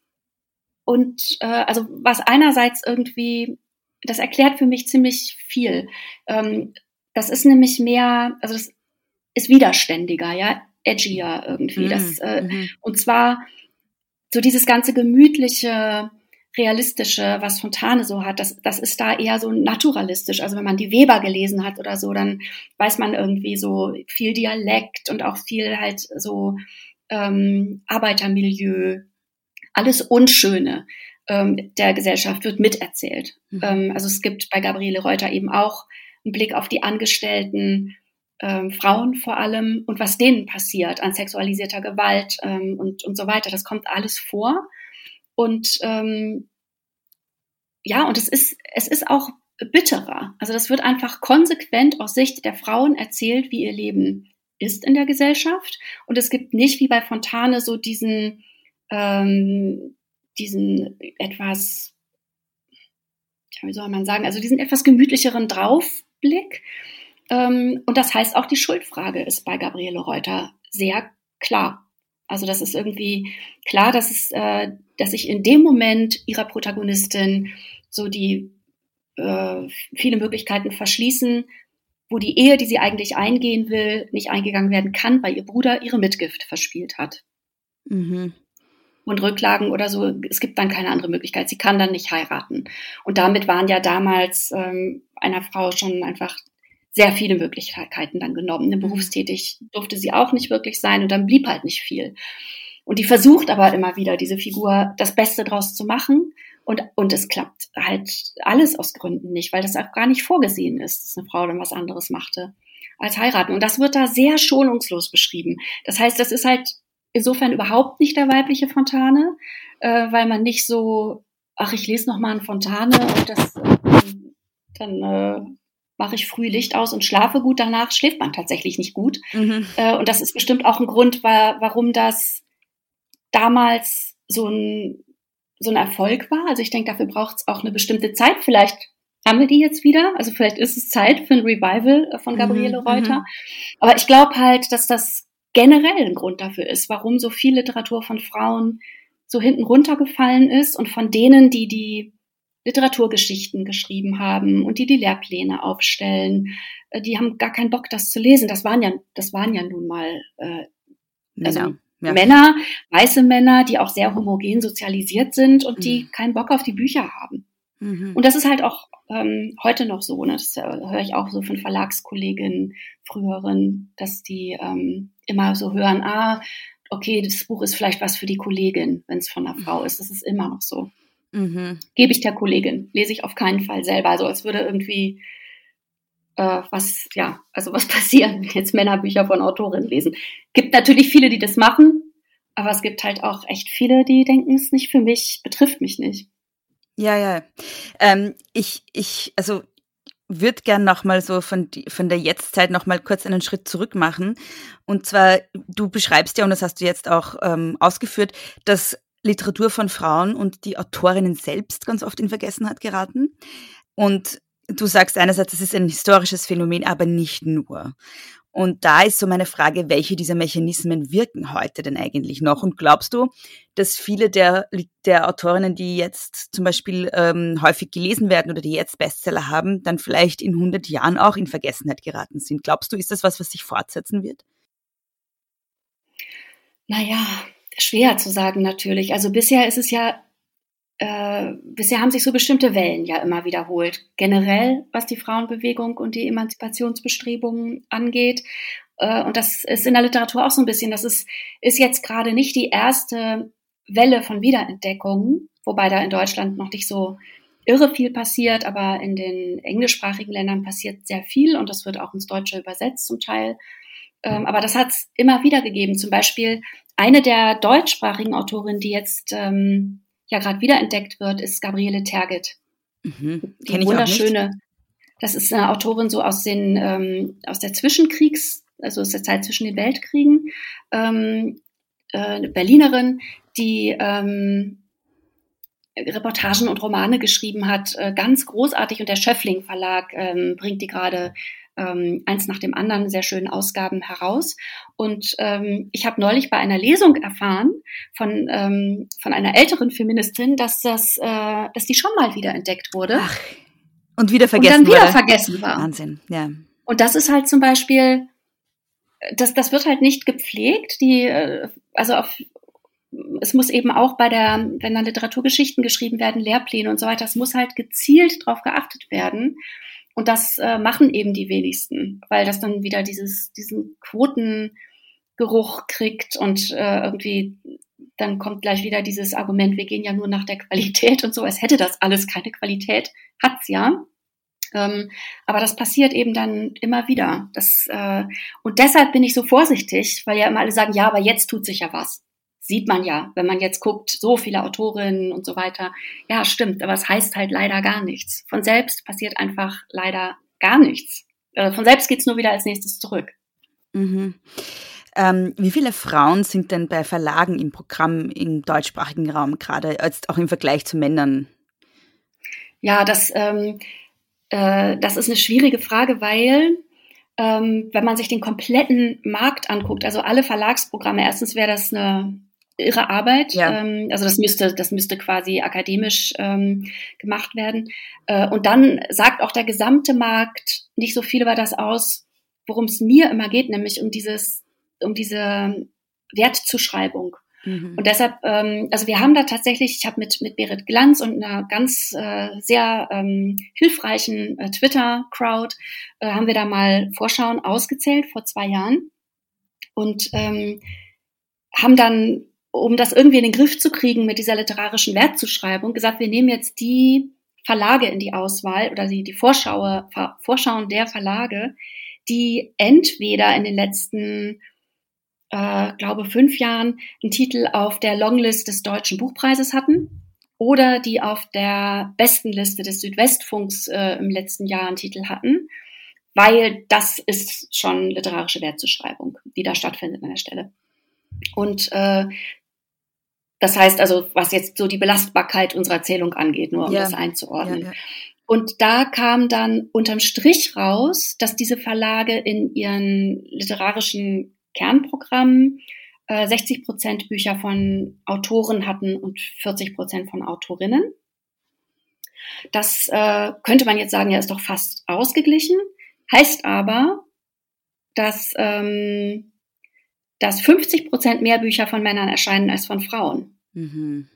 Und äh, also was einerseits irgendwie, das erklärt für mich ziemlich viel. Ähm, das ist nämlich mehr, also das ist widerständiger, ja, edgier irgendwie. Mm, das, äh, mm. Und zwar so dieses ganze gemütliche, realistische, was Fontane so hat, das, das ist da eher so naturalistisch. Also wenn man die Weber gelesen hat oder so, dann weiß man irgendwie so viel Dialekt und auch viel halt so ähm, Arbeitermilieu, alles Unschöne ähm, der Gesellschaft wird miterzählt. Mhm. Ähm, also es gibt bei Gabriele Reuter eben auch einen Blick auf die Angestellten, ähm, Frauen vor allem und was denen passiert an sexualisierter Gewalt ähm, und, und so weiter. Das kommt alles vor. Und ähm, ja, und es ist, es ist auch bitterer. Also das wird einfach konsequent aus Sicht der Frauen erzählt, wie ihr Leben ist in der Gesellschaft. Und es gibt nicht wie bei Fontane so diesen, ähm, diesen etwas, wie soll man sagen, also diesen etwas gemütlicheren Draufblick. Ähm, und das heißt, auch die Schuldfrage ist bei Gabriele Reuter sehr klar. Also das ist irgendwie klar, dass es, äh, dass sich in dem Moment ihrer Protagonistin so die äh, viele Möglichkeiten verschließen, wo die Ehe, die sie eigentlich eingehen will, nicht eingegangen werden kann, weil ihr Bruder ihre Mitgift verspielt hat. Mhm. Und Rücklagen oder so, es gibt dann keine andere Möglichkeit. Sie kann dann nicht heiraten. Und damit waren ja damals ähm, einer Frau schon einfach sehr viele Möglichkeiten dann genommen. Mhm. Berufstätig durfte sie auch nicht wirklich sein und dann blieb halt nicht viel. Und die versucht aber immer wieder, diese Figur, das Beste draus zu machen. Und, und es klappt halt alles aus Gründen nicht, weil das auch gar nicht vorgesehen ist, dass eine Frau dann was anderes machte als heiraten. Und das wird da sehr schonungslos beschrieben. Das heißt, das ist halt insofern überhaupt nicht der weibliche Fontane, äh, weil man nicht so, ach, ich lese noch mal einen Fontane und das, äh, dann äh, mache ich früh Licht aus und schlafe gut. Danach schläft man tatsächlich nicht gut. Mhm. Äh, und das ist bestimmt auch ein Grund, wa- warum das damals so ein, so ein Erfolg war. Also ich denke, dafür braucht es auch eine bestimmte Zeit. Vielleicht haben wir die jetzt wieder. Also vielleicht ist es Zeit für ein Revival von Gabriele mhm. Reuter. Mhm. Aber ich glaube halt, dass das generell ein Grund dafür ist, warum so viel Literatur von Frauen so hinten runtergefallen ist und von denen, die die Literaturgeschichten geschrieben haben und die die Lehrpläne aufstellen, die haben gar keinen Bock, das zu lesen. Das waren ja, das waren ja nun mal äh, also Männer, ja. Männer, weiße Männer, die auch sehr homogen sozialisiert sind und die mhm. keinen Bock auf die Bücher haben. Mhm. Und das ist halt auch ähm, heute noch so, ne? Das äh, höre ich auch so von Verlagskolleginnen, früheren, dass die ähm, immer so hören, ah, okay, das Buch ist vielleicht was für die Kollegin, wenn es von einer Frau ist. Das ist immer noch so. Mhm. Gebe ich der Kollegin, lese ich auf keinen Fall selber. Also als würde irgendwie äh, was, ja, also was passieren, wenn jetzt Männer Bücher von Autorinnen lesen. Gibt natürlich viele, die das machen, aber es gibt halt auch echt viele, die denken, es ist nicht für mich, betrifft mich nicht. Ja, ja. Ähm, ich, ich, also würde gern nochmal so von, die, von der Jetztzeit nochmal kurz einen Schritt zurück machen. Und zwar, du beschreibst ja, und das hast du jetzt auch ähm, ausgeführt, dass Literatur von Frauen und die Autorinnen selbst ganz oft in Vergessenheit geraten. Und du sagst einerseits, das ist ein historisches Phänomen, aber nicht nur. Und da ist so meine Frage, welche dieser Mechanismen wirken heute denn eigentlich noch? Und glaubst du, dass viele der, der Autorinnen, die jetzt zum Beispiel ähm, häufig gelesen werden oder die jetzt Bestseller haben, dann vielleicht in hundert Jahren auch in Vergessenheit geraten sind? Glaubst du, ist das was, was sich fortsetzen wird? Naja, schwer zu sagen natürlich. Also bisher ist es ja, äh, bisher haben sich so bestimmte Wellen ja immer wiederholt. Generell, was die Frauenbewegung und die Emanzipationsbestrebungen angeht. Äh, und das ist in der Literatur auch so ein bisschen, das ist, ist jetzt gerade nicht die erste Welle von Wiederentdeckungen, wobei da in Deutschland noch nicht so irre viel passiert, aber in den englischsprachigen Ländern passiert sehr viel und das wird auch ins Deutsche übersetzt zum Teil. Ähm, aber das hat es immer wieder gegeben. Zum Beispiel eine der deutschsprachigen Autorinnen, die jetzt ähm, ja gerade wiederentdeckt wird, ist Gabriele Tergit. Mhm. Die wunderschöne, das ist eine Autorin so aus den ähm, aus der Zwischenkriegs, also aus der Zeit zwischen den Weltkriegen, ähm, äh, eine Berlinerin, die ähm, Reportagen und Romane geschrieben hat, äh, ganz großartig. Und der Schöffling Verlag ähm, bringt die gerade ähm, eins nach dem anderen sehr schönen Ausgaben heraus. Und ähm, ich habe neulich bei einer Lesung erfahren von ähm, von einer älteren Feministin, dass das, äh, dass die schon mal wieder entdeckt wurde. Ach, und wieder vergessen und dann wieder wurde. vergessen war. Wahnsinn, ja. Und das ist halt zum Beispiel, das das wird halt nicht gepflegt. Die äh, also auf Es muss eben auch bei der, wenn dann Literaturgeschichten geschrieben werden, Lehrpläne und so weiter, es muss halt gezielt darauf geachtet werden. Und das äh, machen eben die wenigsten, weil das dann wieder dieses, diesen Quotengeruch kriegt und äh, irgendwie dann kommt gleich wieder dieses Argument, wir gehen ja nur nach der Qualität und so, als hätte das alles keine Qualität, hat's ja. Ähm, aber das passiert eben dann immer wieder. Das, äh, und deshalb bin ich so vorsichtig, weil ja immer alle sagen, ja, aber jetzt tut sich ja was. Sieht man ja, wenn man jetzt guckt, so viele Autorinnen und so weiter. Ja, stimmt, aber es heißt halt leider gar nichts. Von selbst passiert einfach leider gar nichts. Von selbst geht's nur wieder als nächstes zurück. Mhm. Ähm, wie viele Frauen sind denn bei Verlagen im Programm im deutschsprachigen Raum, gerade jetzt auch im Vergleich zu Männern? Ja, das, ähm, äh, das ist eine schwierige Frage, weil ähm, wenn man sich den kompletten Markt anguckt, also alle Verlagsprogramme, erstens wäre das eine irre Arbeit, ja. ähm, also das müsste, das müsste quasi akademisch ähm, gemacht werden. Äh, und dann sagt auch der gesamte Markt nicht so viel über das aus, worum es mir immer geht, nämlich um dieses, um diese Wertzuschreibung. Mhm. Und deshalb, ähm, also wir haben da tatsächlich, ich habe mit mit Berit Glanz und einer ganz äh, sehr ähm, hilfreichen äh, Twitter-Crowd äh, haben wir da mal Vorschauen ausgezählt vor zwei Jahren und ähm, haben dann, um das irgendwie in den Griff zu kriegen mit dieser literarischen Wertzuschreibung, gesagt, wir nehmen jetzt die Verlage in die Auswahl oder die, die Vorschau, Vorschauen der Verlage, die entweder in den letzten, äh, glaube fünf Jahren einen Titel auf der Longlist des Deutschen Buchpreises hatten oder die auf der besten Liste des Südwestfunks äh, im letzten Jahr einen Titel hatten, weil das ist schon literarische Wertzuschreibung, die da stattfindet an der Stelle. Und äh, das heißt also, was jetzt so die Belastbarkeit unserer Erzählung angeht, nur um ja. das einzuordnen. Ja, ja. Und da kam dann unterm Strich raus, dass diese Verlage in ihren literarischen Kernprogrammen äh, sechzig Prozent Bücher von Autoren hatten und vierzig Prozent von Autorinnen. Das äh, könnte man jetzt sagen, ja, ist doch fast ausgeglichen. Heißt aber, dass ähm, dass fünfzig Prozent mehr Bücher von Männern erscheinen als von Frauen. Mhm.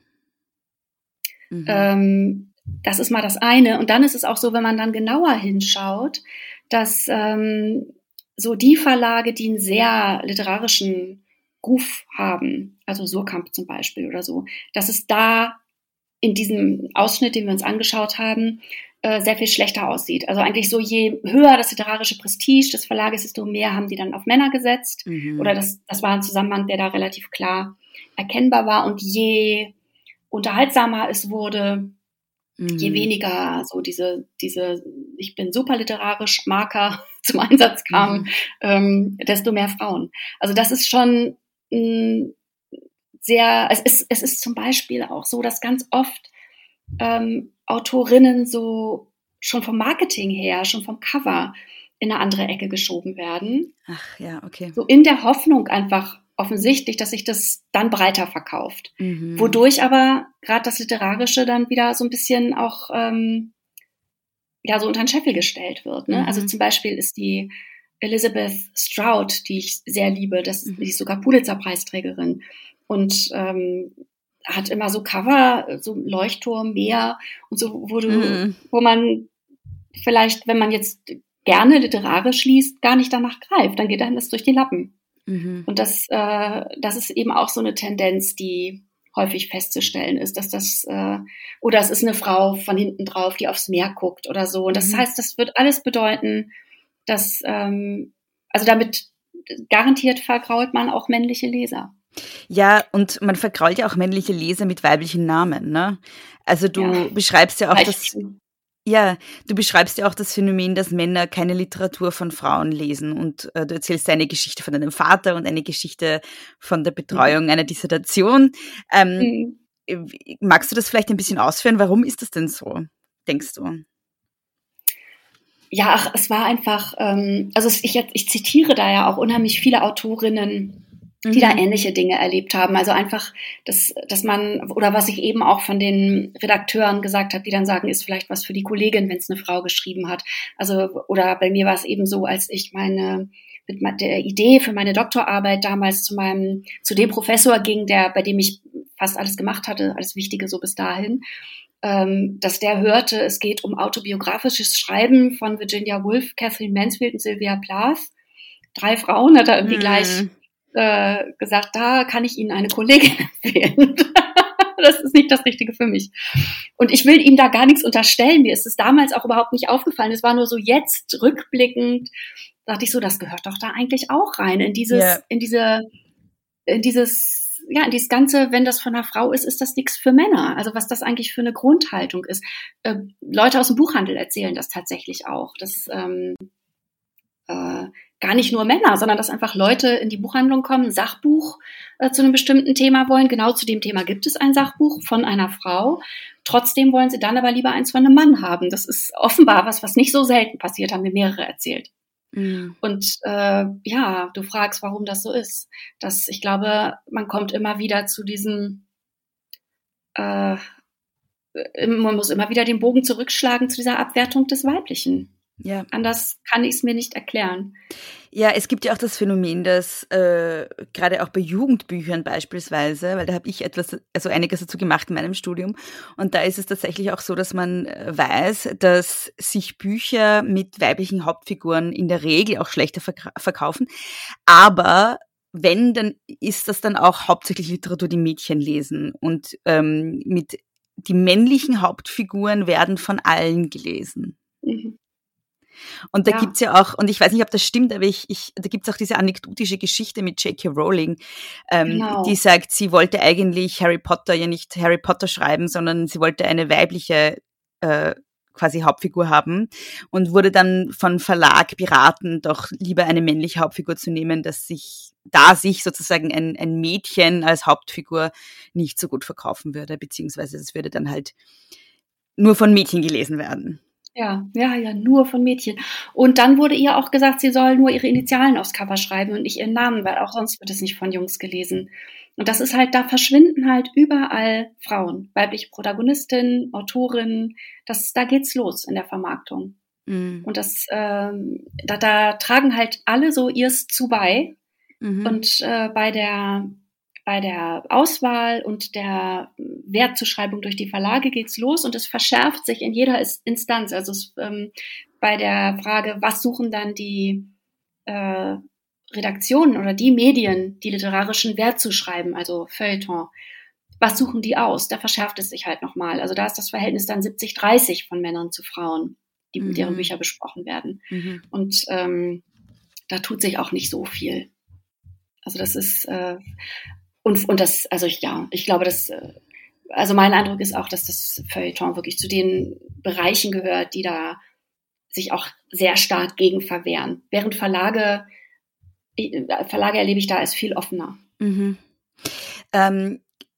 Mhm. Ähm, das ist mal das eine. Und dann ist es auch so, wenn man dann genauer hinschaut, dass ähm, so die Verlage, die einen sehr literarischen Ruf haben, also Surkamp zum Beispiel oder so, dass es da in diesem Ausschnitt, den wir uns angeschaut haben, äh, sehr viel schlechter aussieht. Also eigentlich so, je höher das literarische Prestige des Verlages, desto mehr haben die dann auf Männer gesetzt. Mhm. Oder das, das war ein Zusammenhang, der da relativ klar erkennbar war. Und je unterhaltsamer es wurde, mhm. je weniger so diese, diese ich bin super literarisch Marker zum Einsatz kamen, mhm. ähm, desto mehr Frauen. Also das ist schon mh, sehr, es ist, es ist zum Beispiel auch so, dass ganz oft ähm, Autorinnen so schon vom Marketing her, schon vom Cover in eine andere Ecke geschoben werden. Ach ja, okay. So in der Hoffnung einfach offensichtlich, dass sich das dann breiter verkauft. Mhm. Wodurch aber gerade das Literarische dann wieder so ein bisschen auch ähm, ja so unter den Scheffel gestellt wird. Ne? Mhm. Also zum Beispiel ist die Elizabeth Strout, die ich sehr liebe, das, die ist sogar Pulitzer-Preisträgerin und ähm, hat immer so Cover, so Leuchtturm, Meer und so, wo du, mhm. wo man vielleicht, wenn man jetzt gerne literarisch liest, gar nicht danach greift, dann geht einem das durch die Lappen. Mhm. Und das, äh, das ist eben auch so eine Tendenz, die häufig festzustellen ist, dass das, äh, oder es ist eine Frau von hinten drauf, die aufs Meer guckt oder so. Und das Mhm. heißt, das wird alles bedeuten, dass, ähm, also damit garantiert vergrault man auch männliche Leser. Ja, und man vergrault ja auch männliche Leser mit weiblichen Namen, ne? Also du Ja. beschreibst ja auch das, Reichtum. ja, du beschreibst ja auch das Phänomen, dass Männer keine Literatur von Frauen lesen und äh, du erzählst eine Geschichte von deinem Vater und eine Geschichte von der Betreuung mhm. einer Dissertation. Ähm, mhm. Magst du das vielleicht ein bisschen ausführen? Warum ist das denn so, denkst du? Ja, ach, es war einfach, ähm, also ich, ich zitiere da ja auch unheimlich viele Autorinnen, die mhm. da ähnliche Dinge erlebt haben. Also einfach, dass, dass man, oder was ich eben auch von den Redakteuren gesagt habe, die dann sagen, ist vielleicht was für die Kollegin, wenn es eine Frau geschrieben hat. Also, oder bei mir war es eben so, als ich meine, mit der Idee für meine Doktorarbeit damals zu meinem, zu dem Professor ging, der, bei dem ich fast alles gemacht hatte, alles Wichtige so bis dahin, ähm, dass der hörte, es geht um autobiografisches Schreiben von Virginia Woolf, Catherine Mansfield und Sylvia Plath. Drei Frauen, hat er irgendwie mhm. gleich äh, gesagt, da kann ich Ihnen eine Kollegin empfehlen. Das ist nicht das Richtige für mich. Und ich will ihm da gar nichts unterstellen. Mir ist es damals auch überhaupt nicht aufgefallen. Es war nur so jetzt rückblickend, dachte ich so, das gehört doch da eigentlich auch rein in dieses, yeah. in diese, in dieses, ja, in dieses Ganze, wenn das von einer Frau ist, ist das nichts für Männer. Also was das eigentlich für eine Grundhaltung ist. Äh, Leute aus dem Buchhandel erzählen das tatsächlich auch. Das ähm, äh, gar nicht nur Männer, sondern dass einfach Leute in die Buchhandlung kommen, ein Sachbuch äh, zu einem bestimmten Thema wollen. Genau zu dem Thema gibt es ein Sachbuch von einer Frau. Trotzdem wollen sie dann aber lieber eins von einem Mann haben. Das ist offenbar was, was nicht so selten passiert, haben mir mehrere erzählt. Mhm. Und äh, ja, du fragst, warum das so ist. Das, ich glaube, man kommt immer wieder zu diesem, äh, man muss immer wieder den Bogen zurückschlagen zu dieser Abwertung des Weiblichen. Ja. Anders kann ich es mir nicht erklären. Ja, es gibt ja auch das Phänomen, dass äh, gerade auch bei Jugendbüchern beispielsweise, weil da habe ich etwas, also einiges dazu gemacht in meinem Studium, und da ist es tatsächlich auch so, dass man weiß, dass sich Bücher mit weiblichen Hauptfiguren in der Regel auch schlechter verk- verkaufen, aber wenn, dann ist das dann auch hauptsächlich Literatur, die Mädchen lesen, und ähm, mit die männlichen Hauptfiguren werden von allen gelesen. Mhm. Und da ja. gibt's ja auch, und ich weiß nicht, ob das stimmt, aber ich, ich da gibt's auch diese anekdotische Geschichte mit J K Rowling, ähm, genau. die sagt, sie wollte eigentlich Harry Potter ja nicht Harry Potter schreiben, sondern sie wollte eine weibliche äh, quasi Hauptfigur haben und wurde dann von Verlag beraten, doch lieber eine männliche Hauptfigur zu nehmen, dass sich, da sich sozusagen ein, ein Mädchen als Hauptfigur nicht so gut verkaufen würde, beziehungsweise es würde dann halt nur von Mädchen gelesen werden. Ja, ja, ja, nur von Mädchen. Und dann wurde ihr auch gesagt, sie soll nur ihre Initialen aufs Cover schreiben und nicht ihren Namen, weil auch sonst wird es nicht von Jungs gelesen. Und das ist halt, da verschwinden halt überall Frauen, weibliche Protagonistinnen, Autorinnen, das, da geht's los in der Vermarktung. Mhm. Und das, ähm, da, da tragen halt alle so ihrs zu bei. Mhm. Und äh, bei der Bei der Auswahl und der Wertzuschreibung durch die Verlage geht's los und es verschärft sich in jeder Instanz. Also es, ähm, bei der Frage, was suchen dann die äh, Redaktionen oder die Medien, die literarischen Wert zu schreiben, also Feuilleton, was suchen die aus? Da verschärft es sich halt nochmal. Also da ist das Verhältnis dann siebzig dreißig von Männern zu Frauen, die, mhm. deren Bücher besprochen werden. Mhm. Und ähm, da tut sich auch nicht so viel. Also das ist... Äh, Und, und das, also ich, ja, ich glaube, dass, also mein Eindruck ist auch, dass das Feuilleton wirklich zu den Bereichen gehört, die da sich auch sehr stark gegen verwehren. Während Verlage, Verlage erlebe ich da als viel offener. Mhm. Ähm,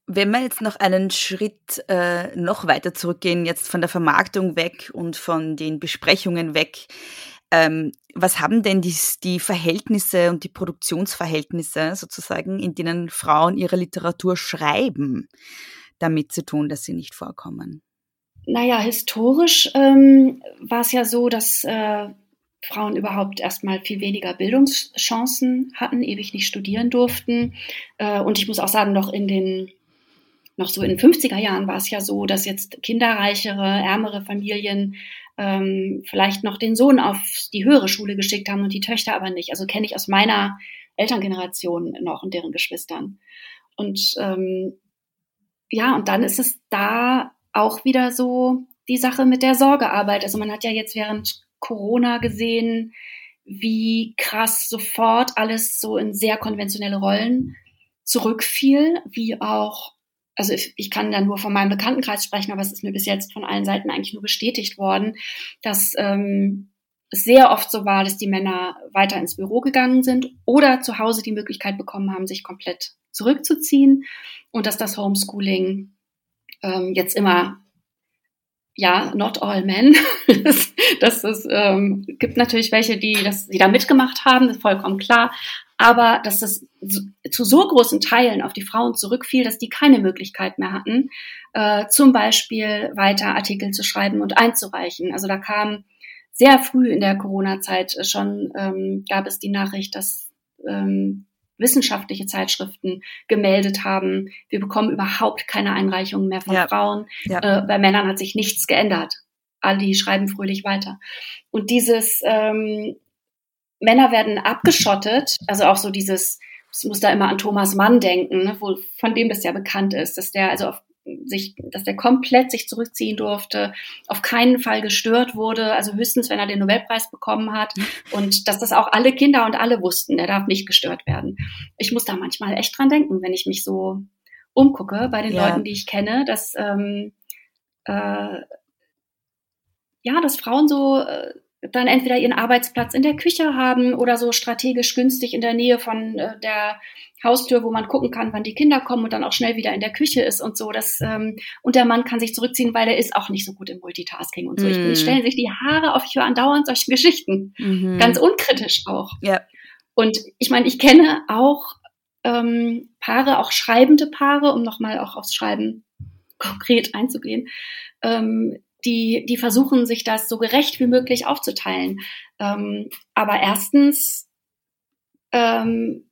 Wenn wir jetzt noch einen Schritt äh, noch weiter zurückgehen, jetzt von der Vermarktung weg und von den Besprechungen weg, ähm, was haben denn die, die Verhältnisse und die Produktionsverhältnisse sozusagen, in denen Frauen ihre Literatur schreiben, damit zu tun, dass sie nicht vorkommen? Naja, historisch ähm, war es ja so, dass äh, Frauen überhaupt erstmal viel weniger Bildungschancen hatten, ewig nicht studieren durften. Äh, und ich muss auch sagen, noch in den, noch so in den fünfziger Jahren war es ja so, dass jetzt kinderreichere, ärmere Familien ähm, vielleicht noch den Sohn auf die höhere Schule geschickt haben und die Töchter aber nicht. Also kenne ich aus meiner Elterngeneration noch und deren Geschwistern. Und ähm, ja, und dann ist es da auch wieder so die Sache mit der Sorgearbeit. Also man hat ja jetzt während Corona gesehen, wie krass sofort alles so in sehr konventionelle Rollen zurückfiel, wie auch, also ich, ich kann da nur von meinem Bekanntenkreis sprechen, aber es ist mir bis jetzt von allen Seiten eigentlich nur bestätigt worden, dass ähm, es sehr oft so war, dass die Männer weiter ins Büro gegangen sind oder zu Hause die Möglichkeit bekommen haben, sich komplett zurückzuziehen und dass das Homeschooling ähm, jetzt immer, ja, not all men, das, das ist, ähm, gibt natürlich welche, die, das, die da mitgemacht haben, das ist vollkommen klar, aber dass das so, zu so großen Teilen auf die Frauen zurückfiel, dass die keine Möglichkeit mehr hatten, äh, zum Beispiel weiter Artikel zu schreiben und einzureichen. Also da kam sehr früh in der Corona-Zeit schon, ähm, gab es die Nachricht, dass ähm, wissenschaftliche Zeitschriften gemeldet haben, wir bekommen überhaupt keine Einreichungen mehr von ja. Frauen. Ja. Äh, bei Männern hat sich nichts geändert. Alle die schreiben fröhlich weiter. Und dieses ähm, Männer werden abgeschottet, also auch so dieses, ich muss da immer an Thomas Mann denken, ne, wo, von dem das ja bekannt ist, dass der also auf sich, dass der komplett sich zurückziehen durfte, auf keinen Fall gestört wurde, also höchstens, wenn er den Nobelpreis bekommen hat und dass das auch alle Kinder und alle wussten, der darf nicht gestört werden. Ich muss da manchmal echt dran denken, wenn ich mich so umgucke bei den ja. Leuten, die ich kenne, dass ähm, äh, ja, dass Frauen so äh, dann entweder ihren Arbeitsplatz in der Küche haben oder so strategisch günstig in der Nähe von äh, der Haustür, wo man gucken kann, wann die Kinder kommen und dann auch schnell wieder in der Küche ist und so. Das, ähm, und der Mann kann sich zurückziehen, weil er ist auch nicht so gut im Multitasking und so. Mm. Ich bin, stellen sich die Haare auf, ich höre andauernd solche Geschichten. Mm-hmm. Ganz unkritisch auch. Ja. Und ich meine, ich kenne auch ähm, Paare, auch schreibende Paare, um nochmal auch aufs Schreiben konkret einzugehen, ähm, die, die versuchen, sich das so gerecht wie möglich aufzuteilen. Ähm, aber erstens ähm,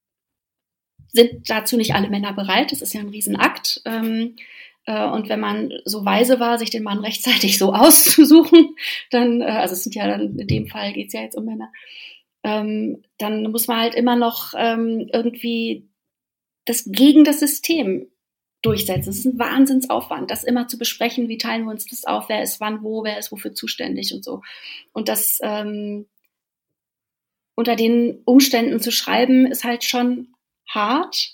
sind dazu nicht alle Männer bereit. Das ist ja ein Riesenakt. Ähm, äh, und wenn man so weise war, sich den Mann rechtzeitig so auszusuchen, dann, äh, also es sind ja dann, in dem Fall geht's ja jetzt um Männer, ähm, dann muss man halt immer noch ähm, irgendwie das gegen das System durchsetzen. Es ist ein Wahnsinnsaufwand, das immer zu besprechen, wie teilen wir uns das auf, wer ist wann wo, wer ist wofür zuständig und so. Und das ähm, unter den Umständen zu schreiben, ist halt schon hart,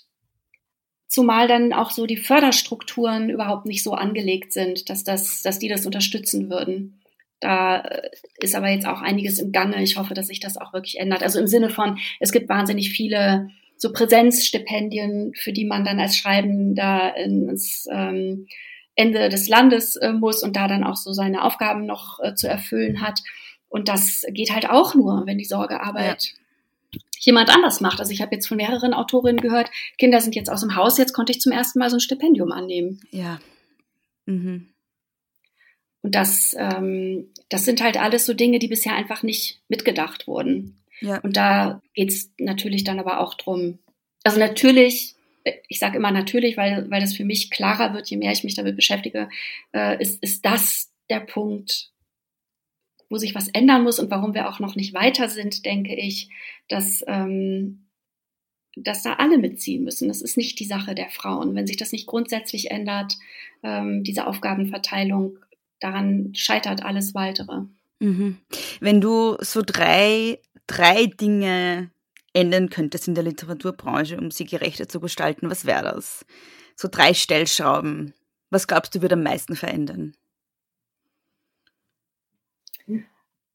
zumal dann auch so die Förderstrukturen überhaupt nicht so angelegt sind, dass das, dass die das unterstützen würden. Da ist aber jetzt auch einiges im Gange. Ich hoffe, dass sich das auch wirklich ändert. Also im Sinne von, es gibt wahnsinnig viele so Präsenzstipendien, für die man dann als Schreibender ins ähm, Ende des Landes äh, muss und da dann auch so seine Aufgaben noch äh, zu erfüllen hat. Und das geht halt auch nur, wenn die Sorgearbeit ja. jemand anders macht. Also ich habe jetzt von mehreren Autorinnen gehört, Kinder sind jetzt aus dem Haus, jetzt konnte ich zum ersten Mal so ein Stipendium annehmen. Ja. Mhm. Und das, ähm, das sind halt alles so Dinge, die bisher einfach nicht mitgedacht wurden. Ja. Und da geht's natürlich dann aber auch drum. Also natürlich, ich sage immer natürlich, weil, weil das für mich klarer wird, je mehr ich mich damit beschäftige, äh, ist, ist das der Punkt, wo sich was ändern muss und warum wir auch noch nicht weiter sind, denke ich, dass, ähm, dass da alle mitziehen müssen. Das ist nicht die Sache der Frauen. Wenn sich das nicht grundsätzlich ändert, ähm, diese Aufgabenverteilung, daran scheitert alles Weitere. Mhm. Wenn du so drei, drei Dinge ändern könntest in der Literaturbranche, um sie gerechter zu gestalten, was wäre das? So drei Stellschrauben. Was glaubst du, wird am meisten verändern?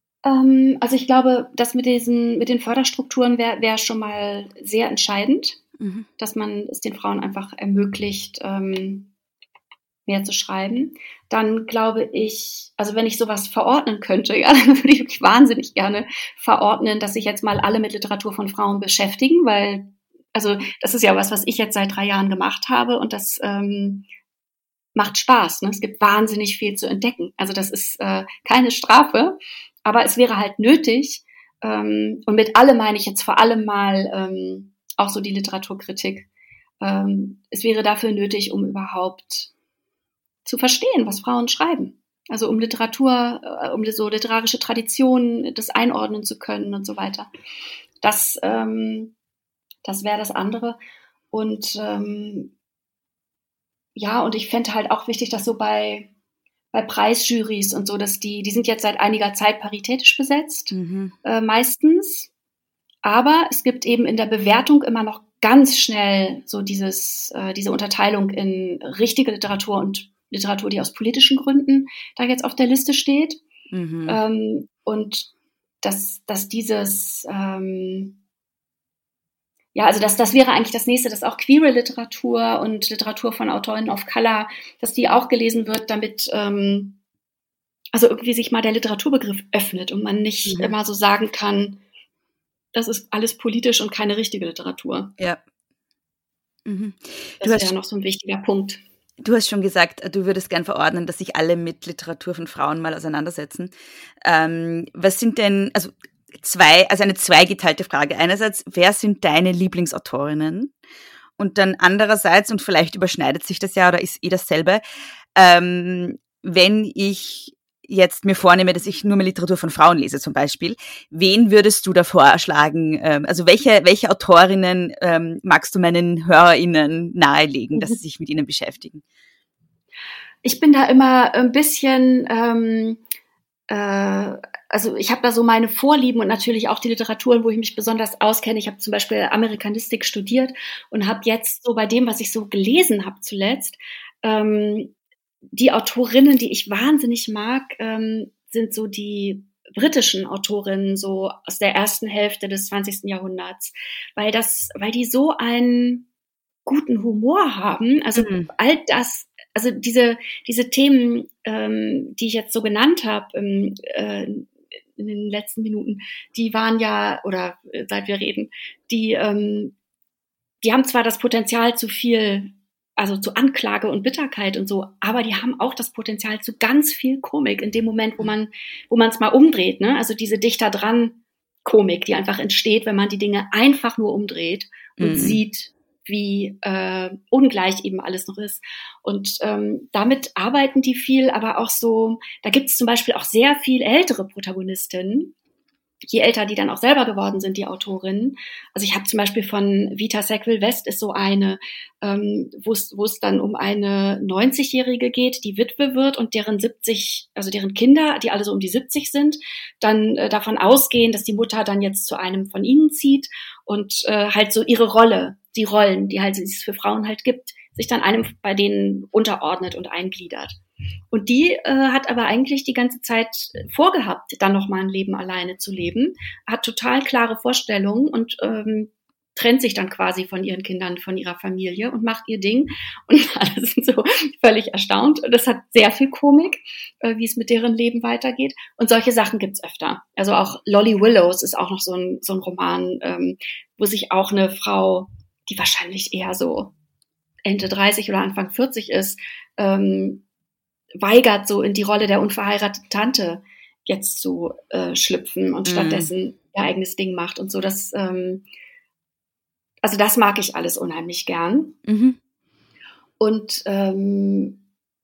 Ähm, also ich glaube, das mit diesen, mit den Förderstrukturen wäre wär schon mal sehr entscheidend. mhm. dass man es den Frauen einfach ermöglicht, ähm, mehr zu schreiben. Dann glaube ich, also wenn ich sowas verordnen könnte, ja, dann würde ich wirklich wahnsinnig gerne verordnen, dass sich jetzt mal alle mit Literatur von Frauen beschäftigen, weil, also das ist ja was, was ich jetzt seit drei Jahren gemacht habe und das ähm, macht Spaß. Ne? Es gibt wahnsinnig viel zu entdecken. Also das ist äh, keine Strafe, aber es wäre halt nötig, ähm, und mit alle meine ich jetzt vor allem mal ähm, auch so die Literaturkritik, ähm, es wäre dafür nötig, um überhaupt zu verstehen, was Frauen schreiben. Also um Literatur, äh, um so literarische Traditionen, das einordnen zu können und so weiter. Das, ähm, das wäre das andere. Und ähm, ja, und ich fände halt auch wichtig, dass so bei, bei Preisjurys und so, dass die, die sind jetzt seit einiger Zeit paritätisch besetzt, mhm. äh, meistens. Aber es gibt eben in der Bewertung immer noch ganz schnell so dieses, äh, diese Unterteilung in richtige Literatur und Literatur, die aus politischen Gründen da jetzt auf der Liste steht. Mhm. Ähm, und dass, dass dieses, ähm, ja, also das, das wäre eigentlich das nächste, dass auch queere Literatur und Literatur von Autorinnen of Color, dass die auch gelesen wird, damit ähm, also irgendwie sich mal der Literaturbegriff öffnet und man nicht mhm. immer so sagen kann, das ist alles politisch und keine richtige Literatur. Ja. Mhm. Das wäre ja noch so ein wichtiger Punkt. Du hast schon gesagt, du würdest gern verordnen, dass sich alle mit Literatur von Frauen mal auseinandersetzen. Ähm, was sind denn, also zwei, also eine zweigeteilte Frage. Einerseits, wer sind deine Lieblingsautorinnen? Und dann andererseits, und vielleicht überschneidet sich das ja oder ist eh dasselbe, ähm, wenn ich jetzt mir vornehme, dass ich nur mehr Literatur von Frauen lese zum Beispiel, wen würdest du da vorschlagen? Ähm, also welche, welche Autorinnen ähm, magst du meinen HörerInnen nahelegen, dass sie sich mit ihnen beschäftigen? Ich bin da immer ein bisschen, ähm, äh, also ich habe da so meine Vorlieben und natürlich auch die Literaturen, wo ich mich besonders auskenne. Ich habe zum Beispiel Amerikanistik studiert und habe jetzt so bei dem, was ich so gelesen habe zuletzt, ähm, die Autorinnen, die ich wahnsinnig mag, ähm, sind so die britischen Autorinnen, so aus der ersten Hälfte des zwanzigsten Jahrhunderts, weil das, weil die so einen guten Humor haben. Also mhm. all das, also diese diese Themen, ähm, die ich jetzt so genannt habe ähm, äh, in den letzten Minuten, die waren ja, oder äh, seit wir reden, die ähm, die haben zwar das Potenzial zu viel, also zu Anklage und Bitterkeit und so, aber die haben auch das Potenzial zu ganz viel Komik in dem Moment, wo man wo man es mal umdreht, ne? Also diese dichter dran Komik, die einfach entsteht, wenn man die Dinge einfach nur umdreht und mhm. sieht, wie äh, ungleich eben alles noch ist. Und ähm, damit arbeiten die viel, aber auch so, da gibt es zum Beispiel auch sehr viel ältere Protagonistinnen, je älter die dann auch selber geworden sind, die Autorinnen. Also ich habe zum Beispiel von Vita Sackville-West ist so eine, ähm, wo es wo es dann um eine neunzigjährige geht, die Witwe wird und deren siebzig, also deren Kinder, die alle so um die siebzig sind, dann äh, davon ausgehen, dass die Mutter dann jetzt zu einem von ihnen zieht und äh, halt so ihre Rolle, die Rollen, die halt es für Frauen halt gibt, sich dann einem bei denen unterordnet und eingliedert. Und die äh, hat aber eigentlich die ganze Zeit vorgehabt, dann nochmal ein Leben alleine zu leben, hat total klare Vorstellungen und ähm, trennt sich dann quasi von ihren Kindern, von ihrer Familie und macht ihr Ding. Und alle sind so völlig erstaunt. Das hat sehr viel Komik, äh, wie es mit deren Leben weitergeht. Und solche Sachen gibt's öfter. Also auch Lolly Willows ist auch noch so ein, so ein Roman, ähm, wo sich auch eine Frau, die wahrscheinlich eher so Ende dreißig oder Anfang vierzig ist, ähm, weigert, so in die Rolle der unverheirateten Tante jetzt zu äh, schlüpfen und mm. stattdessen ihr eigenes Ding macht und so. Das, ähm, also das mag ich alles unheimlich gern. Mhm. Und ähm,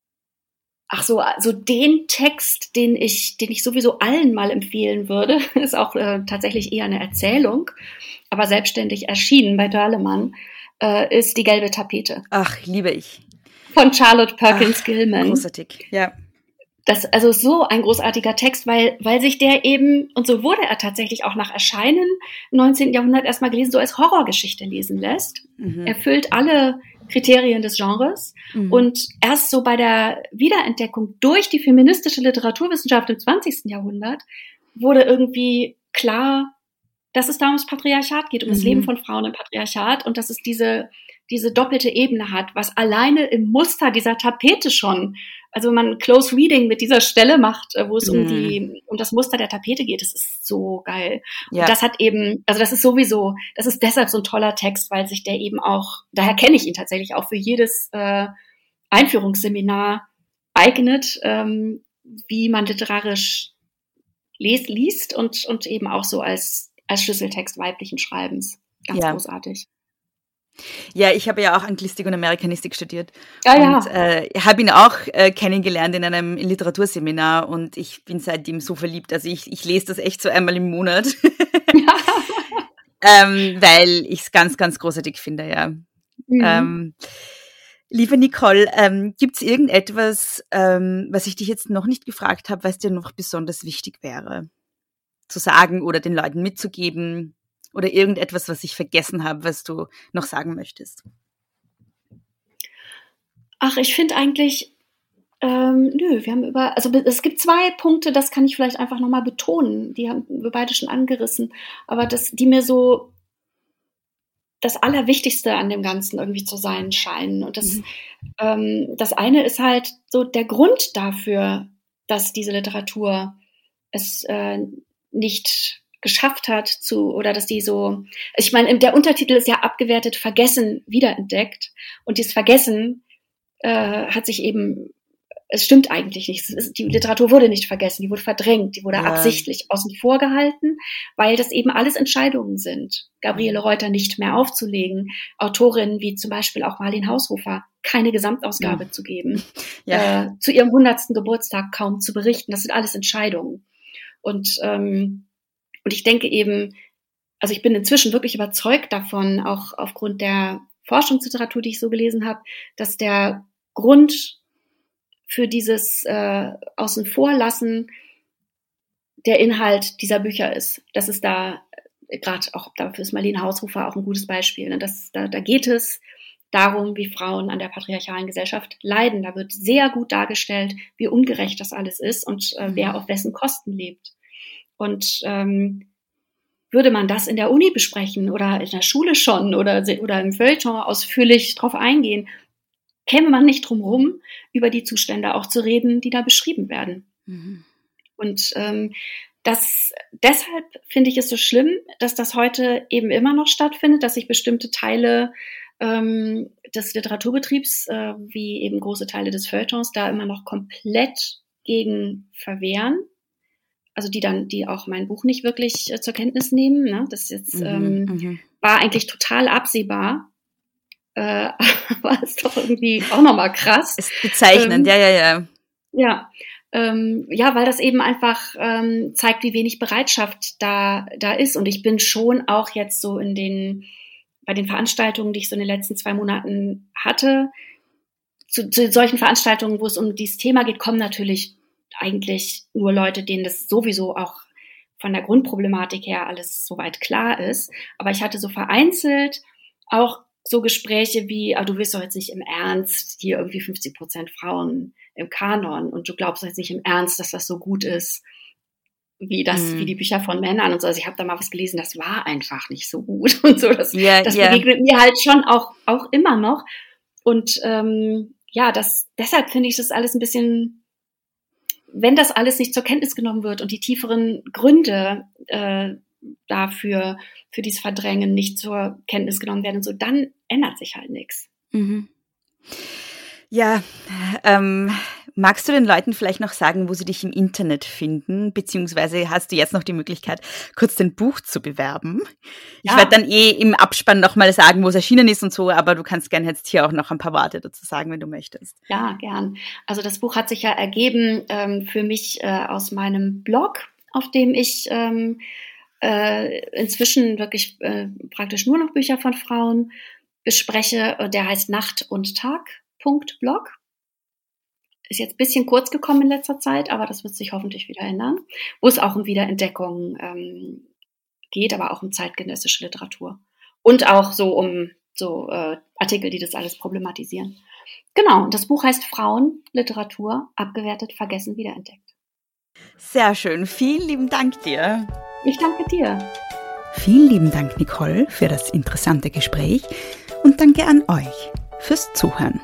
ach so, also den Text, den ich, den ich sowieso allen mal empfehlen würde, ist auch äh, tatsächlich eher eine Erzählung, aber selbstständig erschienen bei Dörlemann, äh, ist Die gelbe Tapete. Ach, liebe ich. Von Charlotte Perkins Ach, Gilman. Großartig, ja. Das, also so ein großartiger Text, weil, weil sich der eben, und so wurde er tatsächlich auch nach Erscheinen im neunzehnten Jahrhundert erstmal gelesen, so als Horrorgeschichte lesen lässt. Mhm. Erfüllt alle Kriterien des Genres. Mhm. Und erst so bei der Wiederentdeckung durch die feministische Literaturwissenschaft im zwanzigsten Jahrhundert wurde irgendwie klar, dass es da ums Patriarchat geht, um mhm. das Leben von Frauen im Patriarchat und dass es diese, diese doppelte Ebene hat, was alleine im Muster dieser Tapete schon, also wenn man Close Reading mit dieser Stelle macht, wo es mhm. um die, um das Muster der Tapete geht, das ist so geil. Ja. Und das hat eben, also das ist sowieso, das ist deshalb so ein toller Text, weil sich der eben auch, daher kenne ich ihn tatsächlich auch für jedes äh, Einführungsseminar eignet, ähm, wie man literarisch les, liest und, und eben auch so als, als Schlüsseltext weiblichen Schreibens. Ganz ja. großartig. Ja, ich habe ja auch Anglistik und Amerikanistik studiert ah, ja. und äh, habe ihn auch äh, kennengelernt in einem Literaturseminar und ich bin seitdem so verliebt. Also ich, ich lese das echt so einmal im Monat, ja. ähm, weil ich es ganz, ganz großartig finde, ja. Mhm. Ähm, liebe Nicole, ähm, gibt es irgendetwas, ähm, was ich dich jetzt noch nicht gefragt habe, was dir noch besonders wichtig wäre, zu sagen oder den Leuten mitzugeben? Oder irgendetwas, was ich vergessen habe, was du noch sagen möchtest? Ach, ich finde eigentlich, ähm, nö, wir haben über, also es gibt zwei Punkte, das kann ich vielleicht einfach nochmal betonen, die haben wir beide schon angerissen, aber das, die mir so das Allerwichtigste an dem Ganzen irgendwie zu sein scheinen. Und das, mhm. ähm, das eine ist halt so der Grund dafür, dass diese Literatur es äh, nicht geschafft hat zu, oder dass die so, ich meine, der Untertitel ist ja abgewertet, Vergessen, wiederentdeckt. Und dieses Vergessen äh, hat sich eben, es stimmt eigentlich nicht. Es ist, die Literatur wurde nicht vergessen, die wurde verdrängt, die wurde ja. absichtlich außen vor gehalten, weil das eben alles Entscheidungen sind. Gabriele Reuter nicht mehr aufzulegen, Autorinnen wie zum Beispiel auch Marlene Haushofer keine Gesamtausgabe ja. zu geben, ja. äh, zu ihrem hundertsten Geburtstag kaum zu berichten. Das sind alles Entscheidungen. Und ähm, Und ich denke eben, also ich bin inzwischen wirklich überzeugt davon, auch aufgrund der Forschungsliteratur, die ich so gelesen habe, dass der Grund für dieses äh, Außenvorlassen der Inhalt dieser Bücher ist. Das ist da, gerade auch dafür ist Marlene Haushofer auch ein gutes Beispiel. Ne? Das, da, da geht es darum, wie Frauen an der patriarchalen Gesellschaft leiden. Da wird sehr gut dargestellt, wie ungerecht das alles ist und äh, wer auf wessen Kosten lebt. Und ähm, würde man das in der Uni besprechen oder in der Schule schon oder, oder im Feuilleton ausführlich drauf eingehen, käme man nicht drum rum, über die Zustände auch zu reden, die da beschrieben werden. Mhm. Und ähm, das, deshalb finde ich es so schlimm, dass das heute eben immer noch stattfindet, dass sich bestimmte Teile ähm, des Literaturbetriebs, äh, wie eben große Teile des Feuilletons, da immer noch komplett gegen verwehren. Also die dann, die auch mein Buch nicht wirklich äh, zur Kenntnis nehmen. Ne? Das jetzt mhm, ähm, mhm. war eigentlich total absehbar, äh, aber ist doch irgendwie auch nochmal krass. Ist bezeichnend, ähm, ja, ja, ja. Ja, ähm, ja, weil das eben einfach ähm, zeigt, wie wenig Bereitschaft da da ist. Und ich bin schon auch jetzt so in den bei den Veranstaltungen, die ich so in den letzten zwei Monaten hatte, zu, zu solchen Veranstaltungen, wo es um dieses Thema geht, kommen natürlich eigentlich nur Leute, denen das sowieso auch von der Grundproblematik her alles soweit klar ist. Aber ich hatte so vereinzelt auch so Gespräche wie, ah, du willst doch jetzt nicht im Ernst hier irgendwie fünfzig Prozent Frauen im Kanon und du glaubst doch jetzt nicht im Ernst, dass das so gut ist, wie das, mm. wie die Bücher von Männern und so. Also ich habe da mal was gelesen, das war einfach nicht so gut und so. Das, yeah, das yeah. begegnet mir halt schon auch, auch immer noch. Und ähm, ja, das deshalb finde ich das alles ein bisschen, wenn das alles nicht zur Kenntnis genommen wird und die tieferen Gründe äh, dafür, für dieses Verdrängen nicht zur Kenntnis genommen werden und so, dann ändert sich halt nichts. Mhm. Ja, ähm, magst du den Leuten vielleicht noch sagen, wo sie dich im Internet finden, beziehungsweise hast du jetzt noch die Möglichkeit, kurz dein Buch zu bewerben? Ja. Ich werde dann eh im Abspann nochmal sagen, wo es erschienen ist und so, aber du kannst gerne jetzt hier auch noch ein paar Worte dazu sagen, wenn du möchtest. Ja, gern. Also das Buch hat sich ja ergeben ähm, für mich äh, aus meinem Blog, auf dem ich ähm, äh, inzwischen wirklich äh, praktisch nur noch Bücher von Frauen bespreche. Der heißt Nacht und Tag. Blog. Ist jetzt ein bisschen kurz gekommen in letzter Zeit, aber das wird sich hoffentlich wieder ändern, wo es auch um Wiederentdeckung ähm, geht, aber auch um zeitgenössische Literatur und auch so um so äh, Artikel, die das alles problematisieren. Genau, und das Buch heißt Frauen, Literatur, abgewertet, vergessen, wiederentdeckt. Sehr schön, vielen lieben Dank dir. Ich danke dir. Vielen lieben Dank, Nicole, für das interessante Gespräch und danke an euch fürs Zuhören.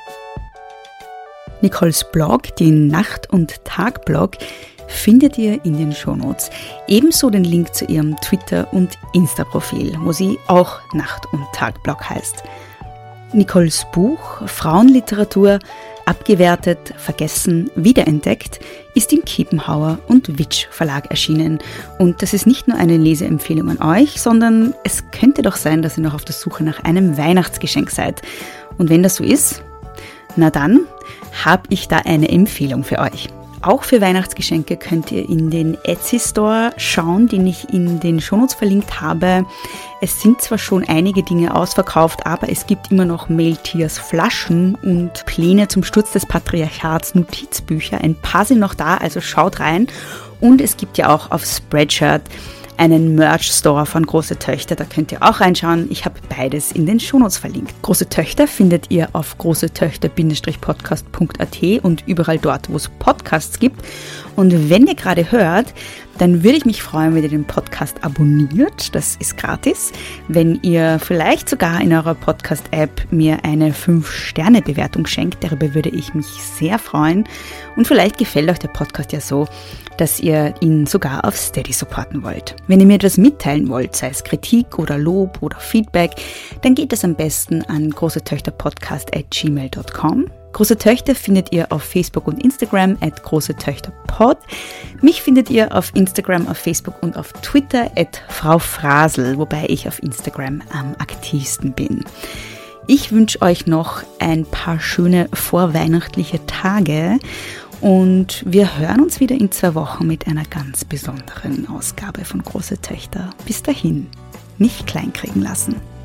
Nicoles Blog, den Nacht- und Tag-Blog, findet ihr in den Shownotes. Ebenso den Link zu ihrem Twitter- und Insta-Profil, wo sie auch Nacht- und Tag-Blog heißt. Nicoles Buch Frauenliteratur, abgewertet, vergessen, wiederentdeckt, ist im Kiepenhauer und Witsch Verlag erschienen. Und das ist nicht nur eine Leseempfehlung an euch, sondern es könnte doch sein, dass ihr noch auf der Suche nach einem Weihnachtsgeschenk seid. Und wenn das so ist, na dann habe ich da eine Empfehlung für euch. Auch für Weihnachtsgeschenke könnt ihr in den Etsy-Store schauen, den ich in den Shownotes verlinkt habe. Es sind zwar schon einige Dinge ausverkauft, aber es gibt immer noch Meltiers Flaschen und Pläne zum Sturz des Patriarchats, Notizbücher. Ein paar sind noch da, also schaut rein. Und es gibt ja auch auf Spreadshirt einen Merch-Store von Große Töchter, da könnt ihr auch reinschauen. Ich habe beides in den Shownotes verlinkt. Große Töchter findet ihr auf großetöchter podcast punkt a t und überall dort, wo es Podcasts gibt. Und wenn ihr gerade hört, dann würde ich mich freuen, wenn ihr den Podcast abonniert. Das ist gratis. Wenn ihr vielleicht sogar in eurer Podcast-App mir eine fünf Sterne Bewertung schenkt, darüber würde ich mich sehr freuen. Und vielleicht gefällt euch der Podcast ja so, dass ihr ihn sogar auf Steady supporten wollt. Wenn ihr mir etwas mitteilen wollt, sei es Kritik oder Lob oder Feedback, dann geht das am besten an großetöchterpodcast at gmail dot com. Große Töchter findet ihr auf Facebook und Instagram at großetöchterpod. Mich findet ihr auf Instagram, auf Facebook und auf Twitter at Frau Frasel, wobei ich auf Instagram am aktivsten bin. Ich wünsche euch noch ein paar schöne vorweihnachtliche Tage und wir hören uns wieder in zwei Wochen mit einer ganz besonderen Ausgabe von Große Töchter. Bis dahin, nicht kleinkriegen lassen.